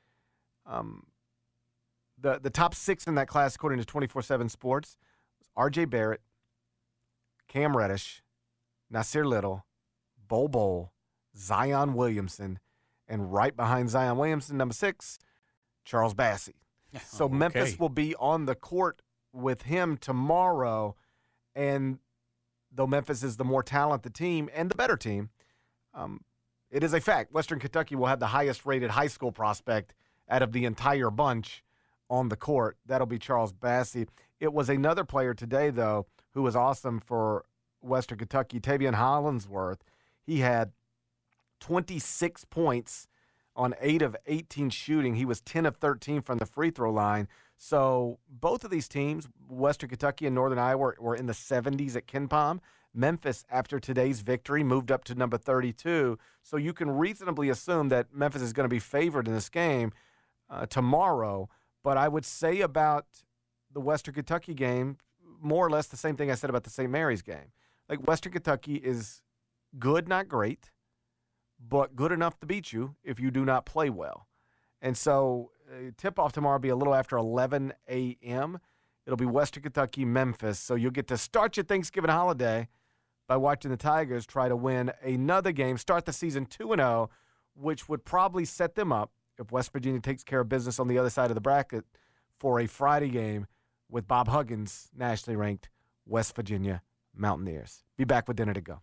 The top 6 in that class, according to 24/7 Sports, was R.J. Barrett, Cam Reddish, Nasir Little, Bol Bol, Zion Williamson, and right behind Zion Williamson, number 6, Charles Bassey. So Memphis will be on the court with him tomorrow, and though Memphis is the more talented team and the better team, it is a fact. Western Kentucky will have the highest-rated high school prospect out of the entire bunch on the court. That'll be Charles Bassey. It was another player today, though, who was awesome for Western Kentucky, Tavion Hollingsworth. He had 26 points on 8 of 18 shooting. He was 10 of 13 from the free throw line. So both of these teams, Western Kentucky and Northern Iowa, were in the 70s at KenPom. Memphis, after today's victory, moved up to number 32. So you can reasonably assume that Memphis is going to be favored in this game tomorrow. But I would say about the Western Kentucky game, more or less the same thing I said about the St. Mary's game. Like, Western Kentucky is good, not great, but good enough to beat you if you do not play well. And so tip-off tomorrow will be a little after 11 a.m. It'll be Western Kentucky, Memphis. So you'll get to start your Thanksgiving holiday by watching the Tigers try to win another game, start the season 2-0, which would probably set them up, if West Virginia takes care of business on the other side of the bracket, for a Friday game with Bob Huggins, nationally ranked West Virginia Mountaineers. Be back with dinner to go.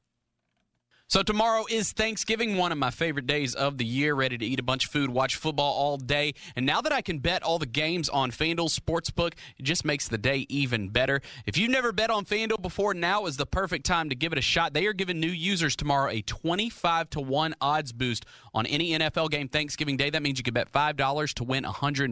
So tomorrow is Thanksgiving, one of my favorite days of the year. Ready to eat a bunch of food, watch football all day. And now that I can bet all the games on FanDuel Sportsbook, it just makes the day even better. If you've never bet on FanDuel before, now is the perfect time to give it a shot. They are giving new users tomorrow a 25-1 odds boost on any NFL game Thanksgiving Day. That means you can bet $5 to win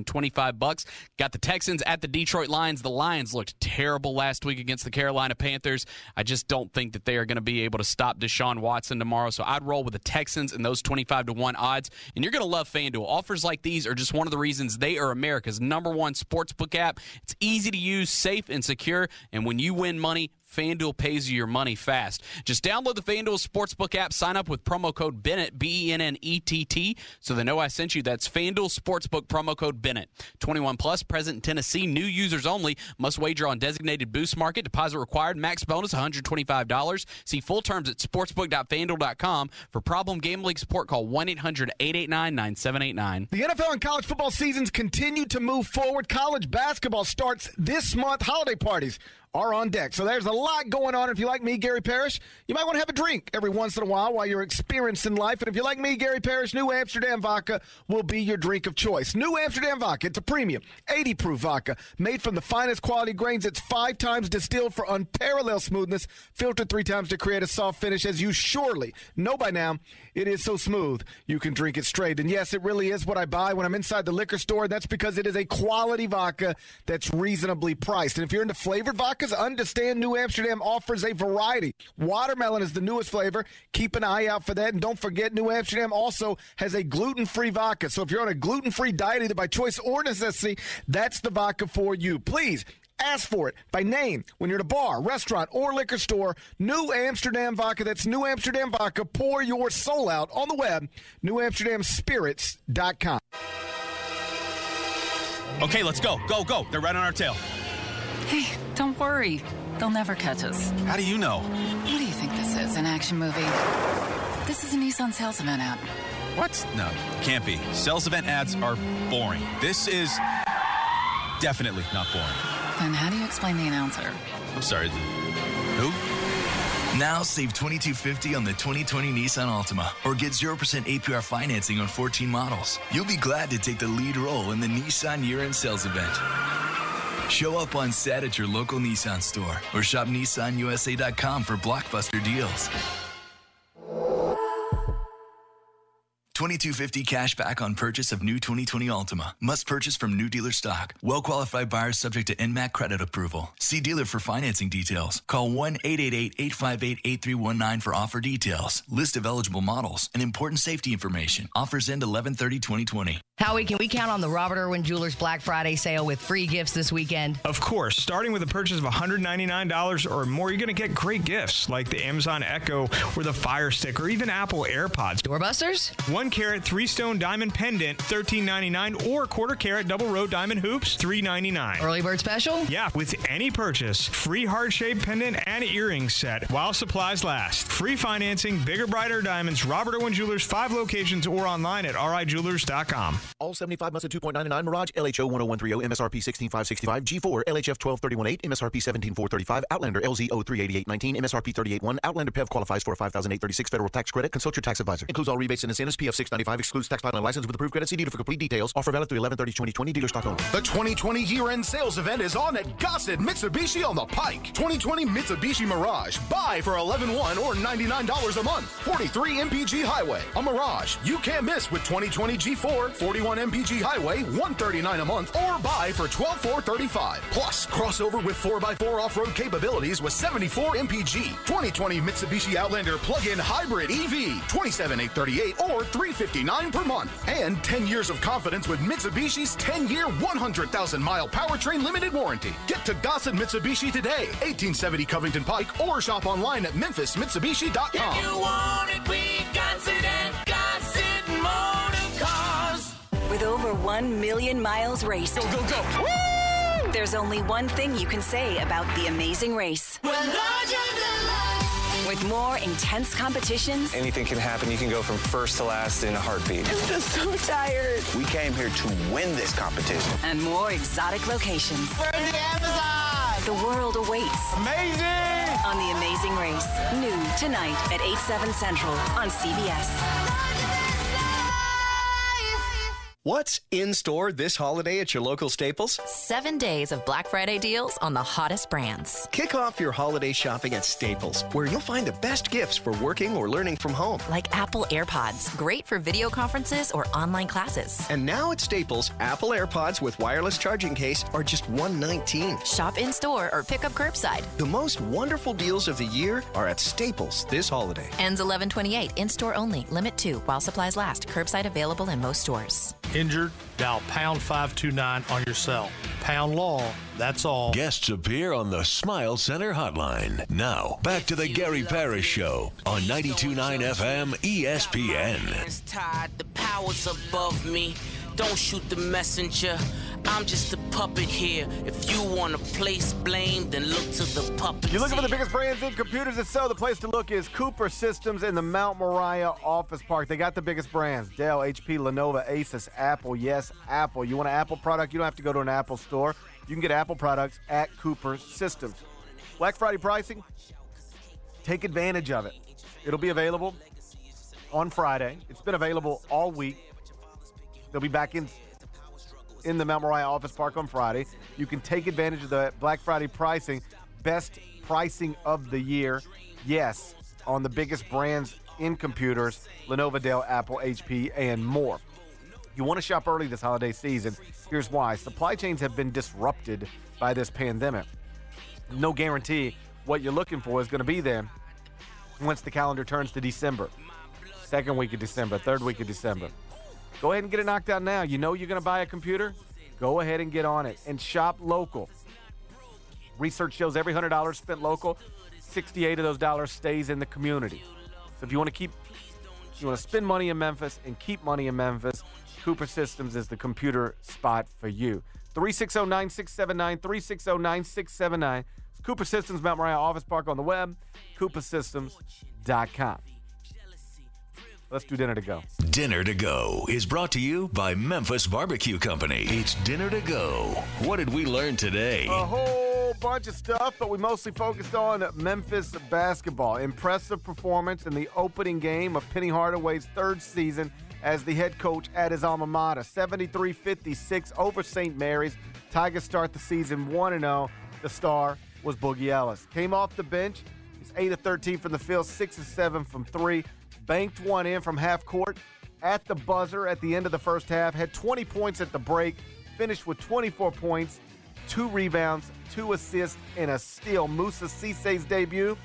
$125. Got the Texans at the Detroit Lions. The Lions looked terrible last week against the Carolina Panthers. I just don't think that they are going to be able to stop Deshaun Watson tomorrow, so I'd roll with the Texans and those 25-1 odds. And you're going to love FanDuel. Offers like these are just one of the reasons they are America's #1 sportsbook app. It's easy to use, safe, and secure. And when you win money, FanDuel pays you your money fast. Just download the FanDuel Sportsbook app, sign up with promo code Bennett, BENNETT, so they know I sent you. That's FanDuel Sportsbook, promo code Bennett. 21 plus, present in Tennessee, new users only, must wager on designated boost market, deposit required, max bonus $125. See full terms at sportsbook.fanduel.com. For problem gambling support, call 1-800-889-9789. The NFL and college football seasons continue to move forward. College basketball starts this month. Holiday parties are on deck. So there's a lot going on. If you like me, Gary Parrish, you might want to have a drink every once in a while you're experiencing life. And if you like me, Gary Parrish, New Amsterdam vodka will be your drink of choice. New Amsterdam vodka, it's a premium 80-proof vodka made from the finest quality grains. It's 5 times distilled for unparalleled smoothness, filtered 3 times to create a soft finish. As you surely know by now, it is so smooth you can drink it straight. And yes, it really is what I buy when I'm inside the liquor store. That's because it is a quality vodka that's reasonably priced. And if you're into flavored vodkas, understand New Amsterdam offers a variety. Watermelon is the newest flavor. Keep an eye out for that. And don't forget, New Amsterdam also has a gluten-free vodka. So if you're on a gluten-free diet, either by choice or necessity, that's the vodka for you. Please ask for it by name when you're at a bar, restaurant, or liquor store. New Amsterdam vodka. That's New Amsterdam vodka. Pour your soul out on the web, newamsterdamspirits.com. Okay, let's go. Go, go. They're right on our tail. Hey, don't worry. They'll never catch us. How do you know? What do you think this is, an action movie? This is a Nissan sales event ad. What? No, can't be. Sales event ads are boring. This is definitely not boring. Then how do you explain the announcer? I'm sorry, who? Now save $2,250 on the 2020 Nissan Altima or get 0% APR financing on 14 models. You'll be glad to take the lead role in the Nissan year-end sales event. Show up on set at your local Nissan store or shop NissanUSA.com for blockbuster deals. $2,250 cash back on purchase of new 2020 Altima. Must purchase from new dealer stock. Well-qualified buyers subject to NMAC credit approval. See dealer for financing details. Call 1-888-858-8319 for offer details. List of eligible models and important safety information. Offers end 11/30/2020. Howie, can we count on the Robert Irwin Jewelers Black Friday sale with free gifts this weekend? Of course. Starting with a purchase of $199 or more, you're going to get great gifts like the Amazon Echo or the Fire Stick or even Apple AirPods. Doorbusters? 1-carat 3-stone diamond pendant, $13.99, or quarter-carat double-row diamond hoops, $3.99. Early bird special? Yeah, with any purchase. Free heart-shaped pendant and earring set while supplies last. Free financing, bigger, brighter diamonds, Robert Irwin Jewelers, 5 locations or online at rijewelers.com. All 75 months at 2.99 Mirage, LHO 10130, MSRP 16565, G4, LHF 12318, MSRP 17435, Outlander LZO 38819, MSRP 381, Outlander PEV qualifies for a $5,836 federal tax credit. Consult your tax advisor. Includes all rebates and incentives. PF 695 excludes tax filing and license with approved credit. See dealer for complete details. Offer valid through 11/30/2020. Dealer stock only. The 2020 year-end sales event is on at Gossett Mitsubishi on the Pike. 2020 Mitsubishi Mirage. Buy for $11,100 or $99 a month. 43 MPG Highway. A Mirage you can't miss with 2020 G4, 41 MPG Highway, $139 a month, or buy for $12,435. Plus, crossover with 4x4 off-road capabilities with 74 MPG. 2020 Mitsubishi Outlander plug-in hybrid EV, $27,838 or $359 per month. And 10 years of confidence with Mitsubishi's 10-year, 100,000-mile powertrain limited warranty. Get to Gossett Mitsubishi today, 1870 Covington Pike, or shop online at memphismitsubishi.com. If you want it, we got it at Gossett Motor Cars. With over 1 million miles raced. Go, go, go. Woo! There's only one thing you can say about The Amazing Race. With more intense competitions. Anything can happen. You can go from first to last in a heartbeat. I'm just so tired. We came here to win this competition. And more exotic locations. We're in the Amazon. The world awaits. Amazing! On The Amazing Race. New tonight at 8/7 Central on CBS. What's in store this holiday at your local Staples? 7 days of Black Friday deals on the hottest brands. Kick off your holiday shopping at Staples, where you'll find the best gifts for working or learning from home. Like Apple AirPods, great for video conferences or online classes. And now at Staples, Apple AirPods with wireless charging case are just $119. Shop in store or pick up curbside. The most wonderful deals of the year are at Staples this holiday. Ends 11/28, in-store only, limit 2, while supplies last. Curbside available in most stores. Injured? Dial pound 529 on your cell. Pound law, that's all. Guests appear on the Smile Center hotline. Now, back to the Gary Parrish Show on 92.9 FM ESPN. It's tied, the powers above me. Don't shoot the messenger. I'm just a puppet here. If you want to place blame, then look to the puppet. You're looking for the biggest brands in computers, and so the place to look is Cooper Systems in the Mount Moriah Office Park. They got the biggest brands: Dell, HP, Lenovo, Asus, Apple. Yes, Apple. You want an Apple product? You don't have to go to an Apple store. You can get Apple products at Cooper Systems. Black Friday pricing, take advantage of it. It'll be available on Friday. It's been available all week. They'll be back in the Mount Moriah Office Park on Friday. You can take advantage of the Black Friday pricing, best pricing of the year. Yes, on the biggest brands in computers: Lenovo, Dell, Apple, HP, and more. You want to shop early this holiday season. Here's why. Supply chains have been disrupted by this pandemic. No guarantee what you're looking for is going to be there once the calendar turns to December. Second week of December, third week of December. Go ahead and get it knocked out now. You know you're going to buy a computer? Go ahead and get on it and shop local. Research shows every $100 spent local, 68 of those dollars stays in the community. So if you want to spend money in Memphis and keep money in Memphis, Cooper Systems is the computer spot for you. 360-9679, 360-9679. It's Cooper Systems, Mount Moriah Office Park on the web, coopersystems.com. Let's do Dinner to Go. Dinner to Go is brought to you by Memphis Barbecue Company. It's Dinner to Go. What did we learn today? A whole bunch of stuff, but we mostly focused on Memphis basketball. Impressive performance in the opening game of Penny Hardaway's third season as the head coach at his alma mater. 73-56 over St. Mary's. Tigers start the season 1-0. The star was Boogie Ellis. Came off the bench. He's 8 of 13 from the field, 6 of 7 from 3. Banked one in from half court at the buzzer at the end of the first half. Had 20 points at the break. Finished with 24 points, 2 rebounds, 2 assists, and a steal. Moussa Cisse's debut,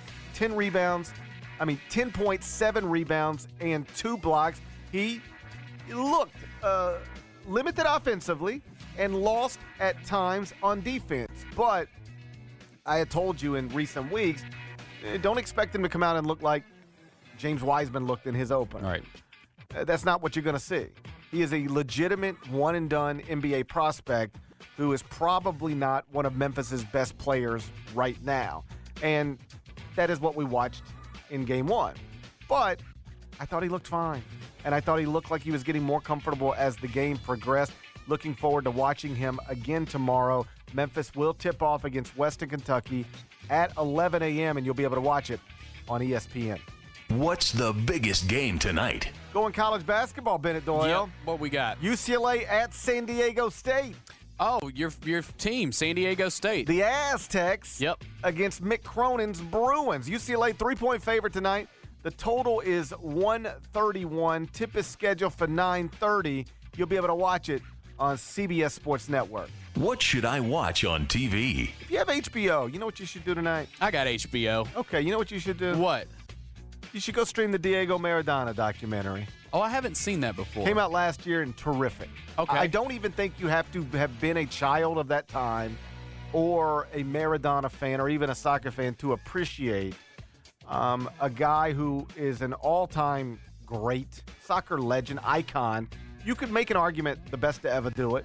10.7 rebounds and 2 blocks. He looked limited offensively and lost at times on defense. But I had told you in recent weeks, don't expect him to come out and look like James Wiseman looked in his open. Right. That's not what you're going to see. He is a legitimate one-and-done NBA prospect who is probably not one of Memphis's best players right now. And that is what we watched in Game 1. But I thought he looked fine. And I thought he looked like he was getting more comfortable as the game progressed. Looking forward to watching him again tomorrow. Memphis will tip off against Western Kentucky at 11 a.m., and you'll be able to watch it on ESPN. What's the biggest game tonight? Going college basketball, Bennett Doyle. Yep. What we got? UCLA at San Diego State. Oh, your team, San Diego State. The Aztecs against Mick Cronin's Bruins. UCLA 3-point favorite tonight. The total is 131. Tip is scheduled for 9:30. You'll be able to watch it on CBS Sports Network. What should I watch on TV? If you have HBO, you know what you should do tonight? I got HBO. Okay, you know what you should do? What? You should go stream the Diego Maradona documentary. Oh, I haven't seen that before. Came out last year and terrific. Okay. I don't even think you have to have been a child of that time or a Maradona fan or even a soccer fan to appreciate a guy who is an all-time great soccer legend, icon. You could make an argument the best to ever do it.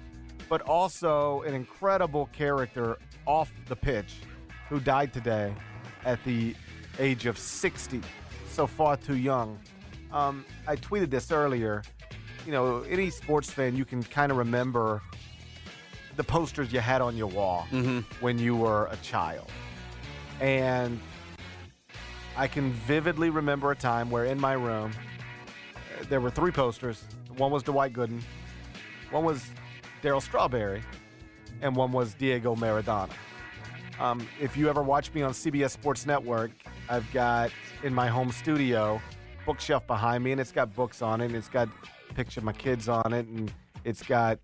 but also an incredible character off the pitch who died today at the age of 60, so far too young. I tweeted this earlier. You know, any sports fan, you can kind of remember the posters you had on your wall when you were a child. And I can vividly remember a time where in my room there were 3 posters. One was Dwight Gooden, one was Darryl Strawberry, and one was Diego Maradona. If you ever watch me on CBS Sports Network, I've got in my home studio bookshelf behind me, and it's got books on it, and it's got a picture of my kids on it, and it's got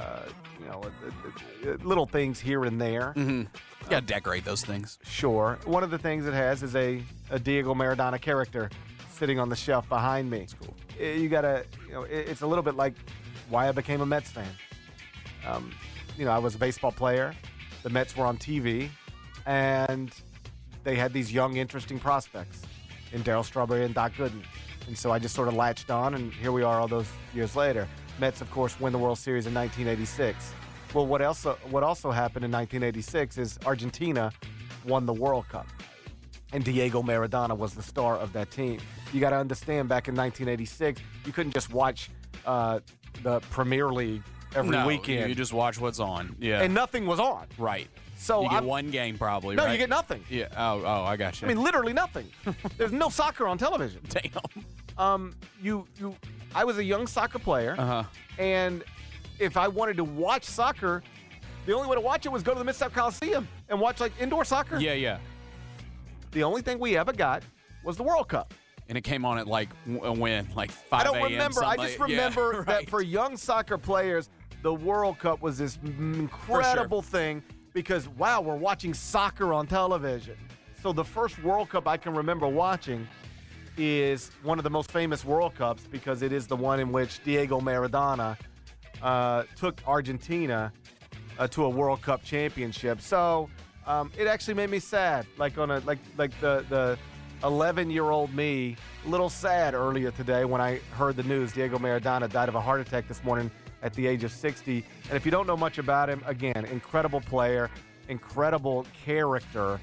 little things here and there. You got to decorate those things. Sure. One of the things it has is a Diego Maradona character sitting on the shelf behind me. That's cool. You got to, it's a little bit like why I became a Mets fan. I was a baseball player. The Mets were on TV, and they had these young, interesting prospects in Darryl Strawberry and Doc Gooden. And so I just sort of latched on, and here we are all those years later. Mets, of course, win the World Series in 1986. Well, what also happened in 1986 is Argentina won the World Cup, and Diego Maradona was the star of that team. You got to understand, back in 1986, you couldn't just watch the Premier League every weekend. You just watch what's on. Yeah. And nothing was on. Right. So you get one game probably, no, right? you get nothing. Yeah. Oh, I got you. I mean, literally nothing. There's no soccer on television. Damn. I was a young soccer player, and if I wanted to watch soccer, the only way to watch it was go to the Mid-South Coliseum and watch, like, indoor soccer. Yeah. The only thing we ever got was the World Cup. And it came on at, like, when? Like 5 a.m.? I don't remember. I just remember right. that for young soccer players, the World Cup was this incredible thing because, wow, we're watching soccer on television. So the first World Cup I can remember watching is one of the most famous World Cups because it is the one in which Diego Maradona took Argentina to a World Cup championship. So it actually made me sad, like on the 11-year-old me, a little sad earlier today when I heard the news. Diego Maradona died of a heart attack this morning at the age of 60. And if you don't know much about him, again, incredible player, incredible character.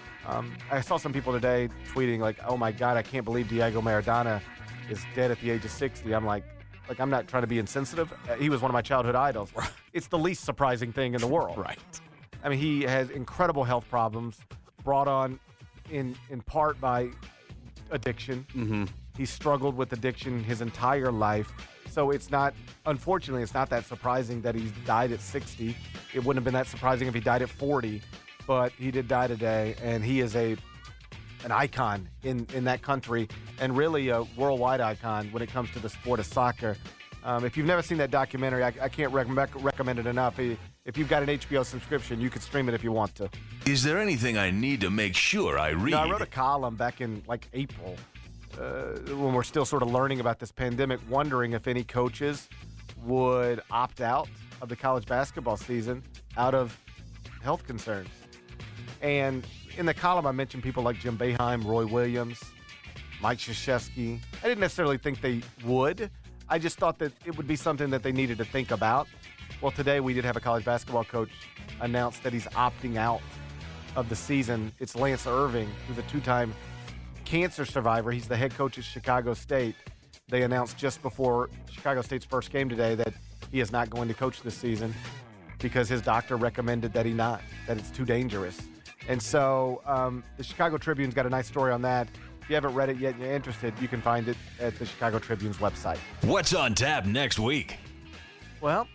I saw some people today tweeting like, oh my God, I can't believe Diego Maradona is dead at the age of 60. I'm like I'm not trying to be insensitive. He was one of my childhood idols. It's the least surprising thing in the world. Right. I mean, he has incredible health problems brought on in part by addiction. He struggled with addiction his entire life. So unfortunately, it's not that surprising that he died at 60. It wouldn't have been that surprising if he died at 40. But he did die today, and he is an icon in that country and really a worldwide icon when it comes to the sport of soccer. If you've never seen that documentary, I can't recommend it enough. If you've got an HBO subscription, you can stream it if you want to. Is there anything I need to make sure I read? No, I wrote a column back in April when we're still sort of learning about this pandemic, wondering if any coaches would opt out of the college basketball season out of health concerns. And in the column, I mentioned people like Jim Boeheim, Roy Williams, Mike Krzyzewski. I didn't necessarily think they would. I just thought that it would be something that they needed to think about. Well, today we did have a college basketball coach announce that he's opting out of the season. It's Lance Irving, who's a 2-time cancer survivor. He's the head coach at Chicago State. They announced just before Chicago State's first game today that he is not going to coach this season because his doctor recommended that that it's too dangerous. And so the Chicago Tribune's got a nice story on that. If you haven't read it yet and you're interested, you can find it at the Chicago Tribune's website. What's on tap next week? Well,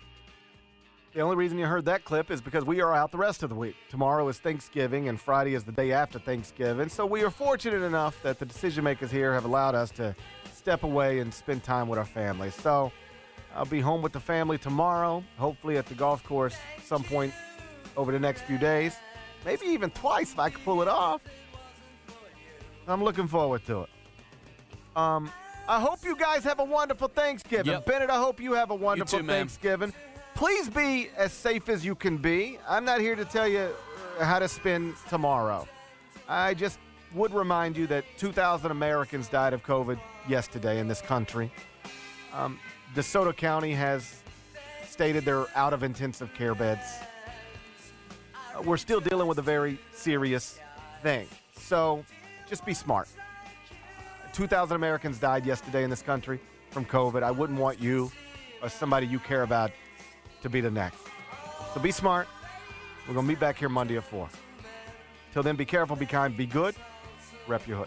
the only reason you heard that clip is because we are out the rest of the week. Tomorrow is Thanksgiving, and Friday is the day after Thanksgiving. So we are fortunate enough that the decision makers here have allowed us to step away and spend time with our families. So I'll be home with the family tomorrow, hopefully at the golf course at some point over the next few days. Maybe even twice if I can pull it off. I'm looking forward to it. I hope you guys have a wonderful Thanksgiving. Yep. Bennett, I hope you have a wonderful You too, man. Thanksgiving. Please be as safe as you can be. I'm not here to tell you how to spend tomorrow. I just would remind you that 2,000 Americans died of COVID yesterday in this country. DeSoto County has stated they're out of intensive care beds. We're still dealing with a very serious thing. So just be smart. 2,000 Americans died yesterday in this country from COVID. I wouldn't want you or somebody you care about to be the next. So be smart. We're going to meet back here Monday at 4. Till then, be careful, be kind, be good. Rep your hood.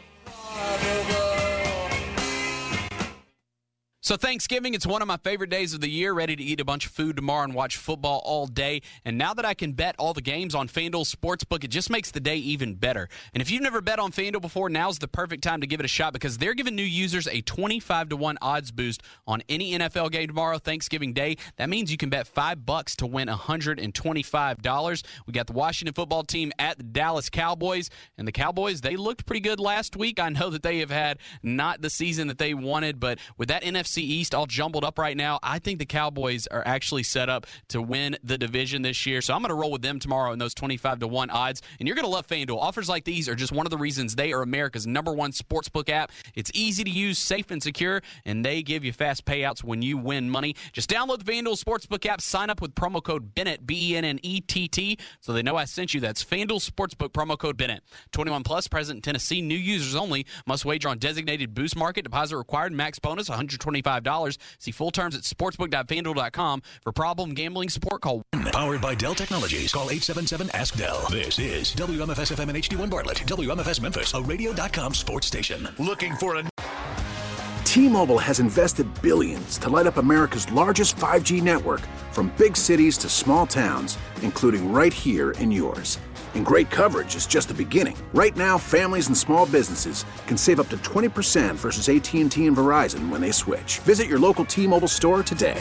So Thanksgiving, it's one of my favorite days of the year. Ready to eat a bunch of food tomorrow and watch football all day. And now that I can bet all the games on FanDuel Sportsbook, it just makes the day even better. And if you've never bet on FanDuel before, now's the perfect time to give it a shot because they're giving new users a 25-1 odds boost on any NFL game tomorrow, Thanksgiving Day. That means you can bet $5 to win $125. We got the Washington football team at the Dallas Cowboys. And the Cowboys, they looked pretty good last week. I know that they have had not the season that they wanted, but with that NFC East all jumbled up right now, I think the Cowboys are actually set up to win the division this year. So I'm going to roll with them tomorrow in those 25-1 odds. And you're going to love FanDuel. Offers like these are just one of the reasons they are America's #1 sportsbook app. It's easy to use, safe and secure, and they give you fast payouts when you win money. Just download the FanDuel Sportsbook app, sign up with promo code Bennett, BENNETT, so they know I sent you. That's FanDuel Sportsbook, promo code Bennett. 21 plus, present in Tennessee, new users only. Must wager on designated Boost Market. Deposit required, max bonus $125. See full terms at sportsbook.fanduel.com. For problem gambling support, call 1. Powered by Dell Technologies. Call 877-ASK-DELL. This is WMFS-FM and HD1 Bartlett. WMFS Memphis, a radio.com sports station. Looking for a... T-Mobile has invested billions to light up America's largest 5G network, from big cities to small towns, including right here in yours. And great coverage is just the beginning. Right now, families and small businesses can save up to 20% versus AT&T and Verizon when they switch. Visit your local T-Mobile store today.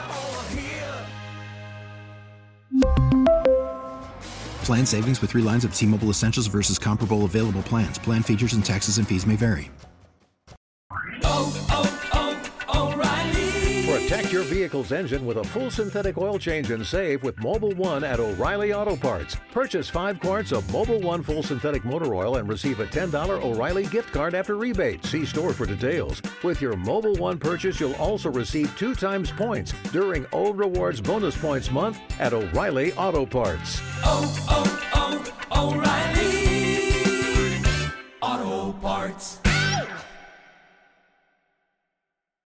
Plan savings with 3 lines of T-Mobile Essentials versus comparable available plans. Plan features and taxes and fees may vary. Protect your vehicle's engine with a full synthetic oil change and save with Mobil 1 at O'Reilly Auto Parts. Purchase 5 quarts of Mobil 1 full synthetic motor oil and receive a $10 O'Reilly gift card after rebate. See store for details. With your Mobil 1 purchase, you'll also receive 2 times points during O Rewards Bonus Points Month at O'Reilly Auto Parts. O'Reilly Auto Parts.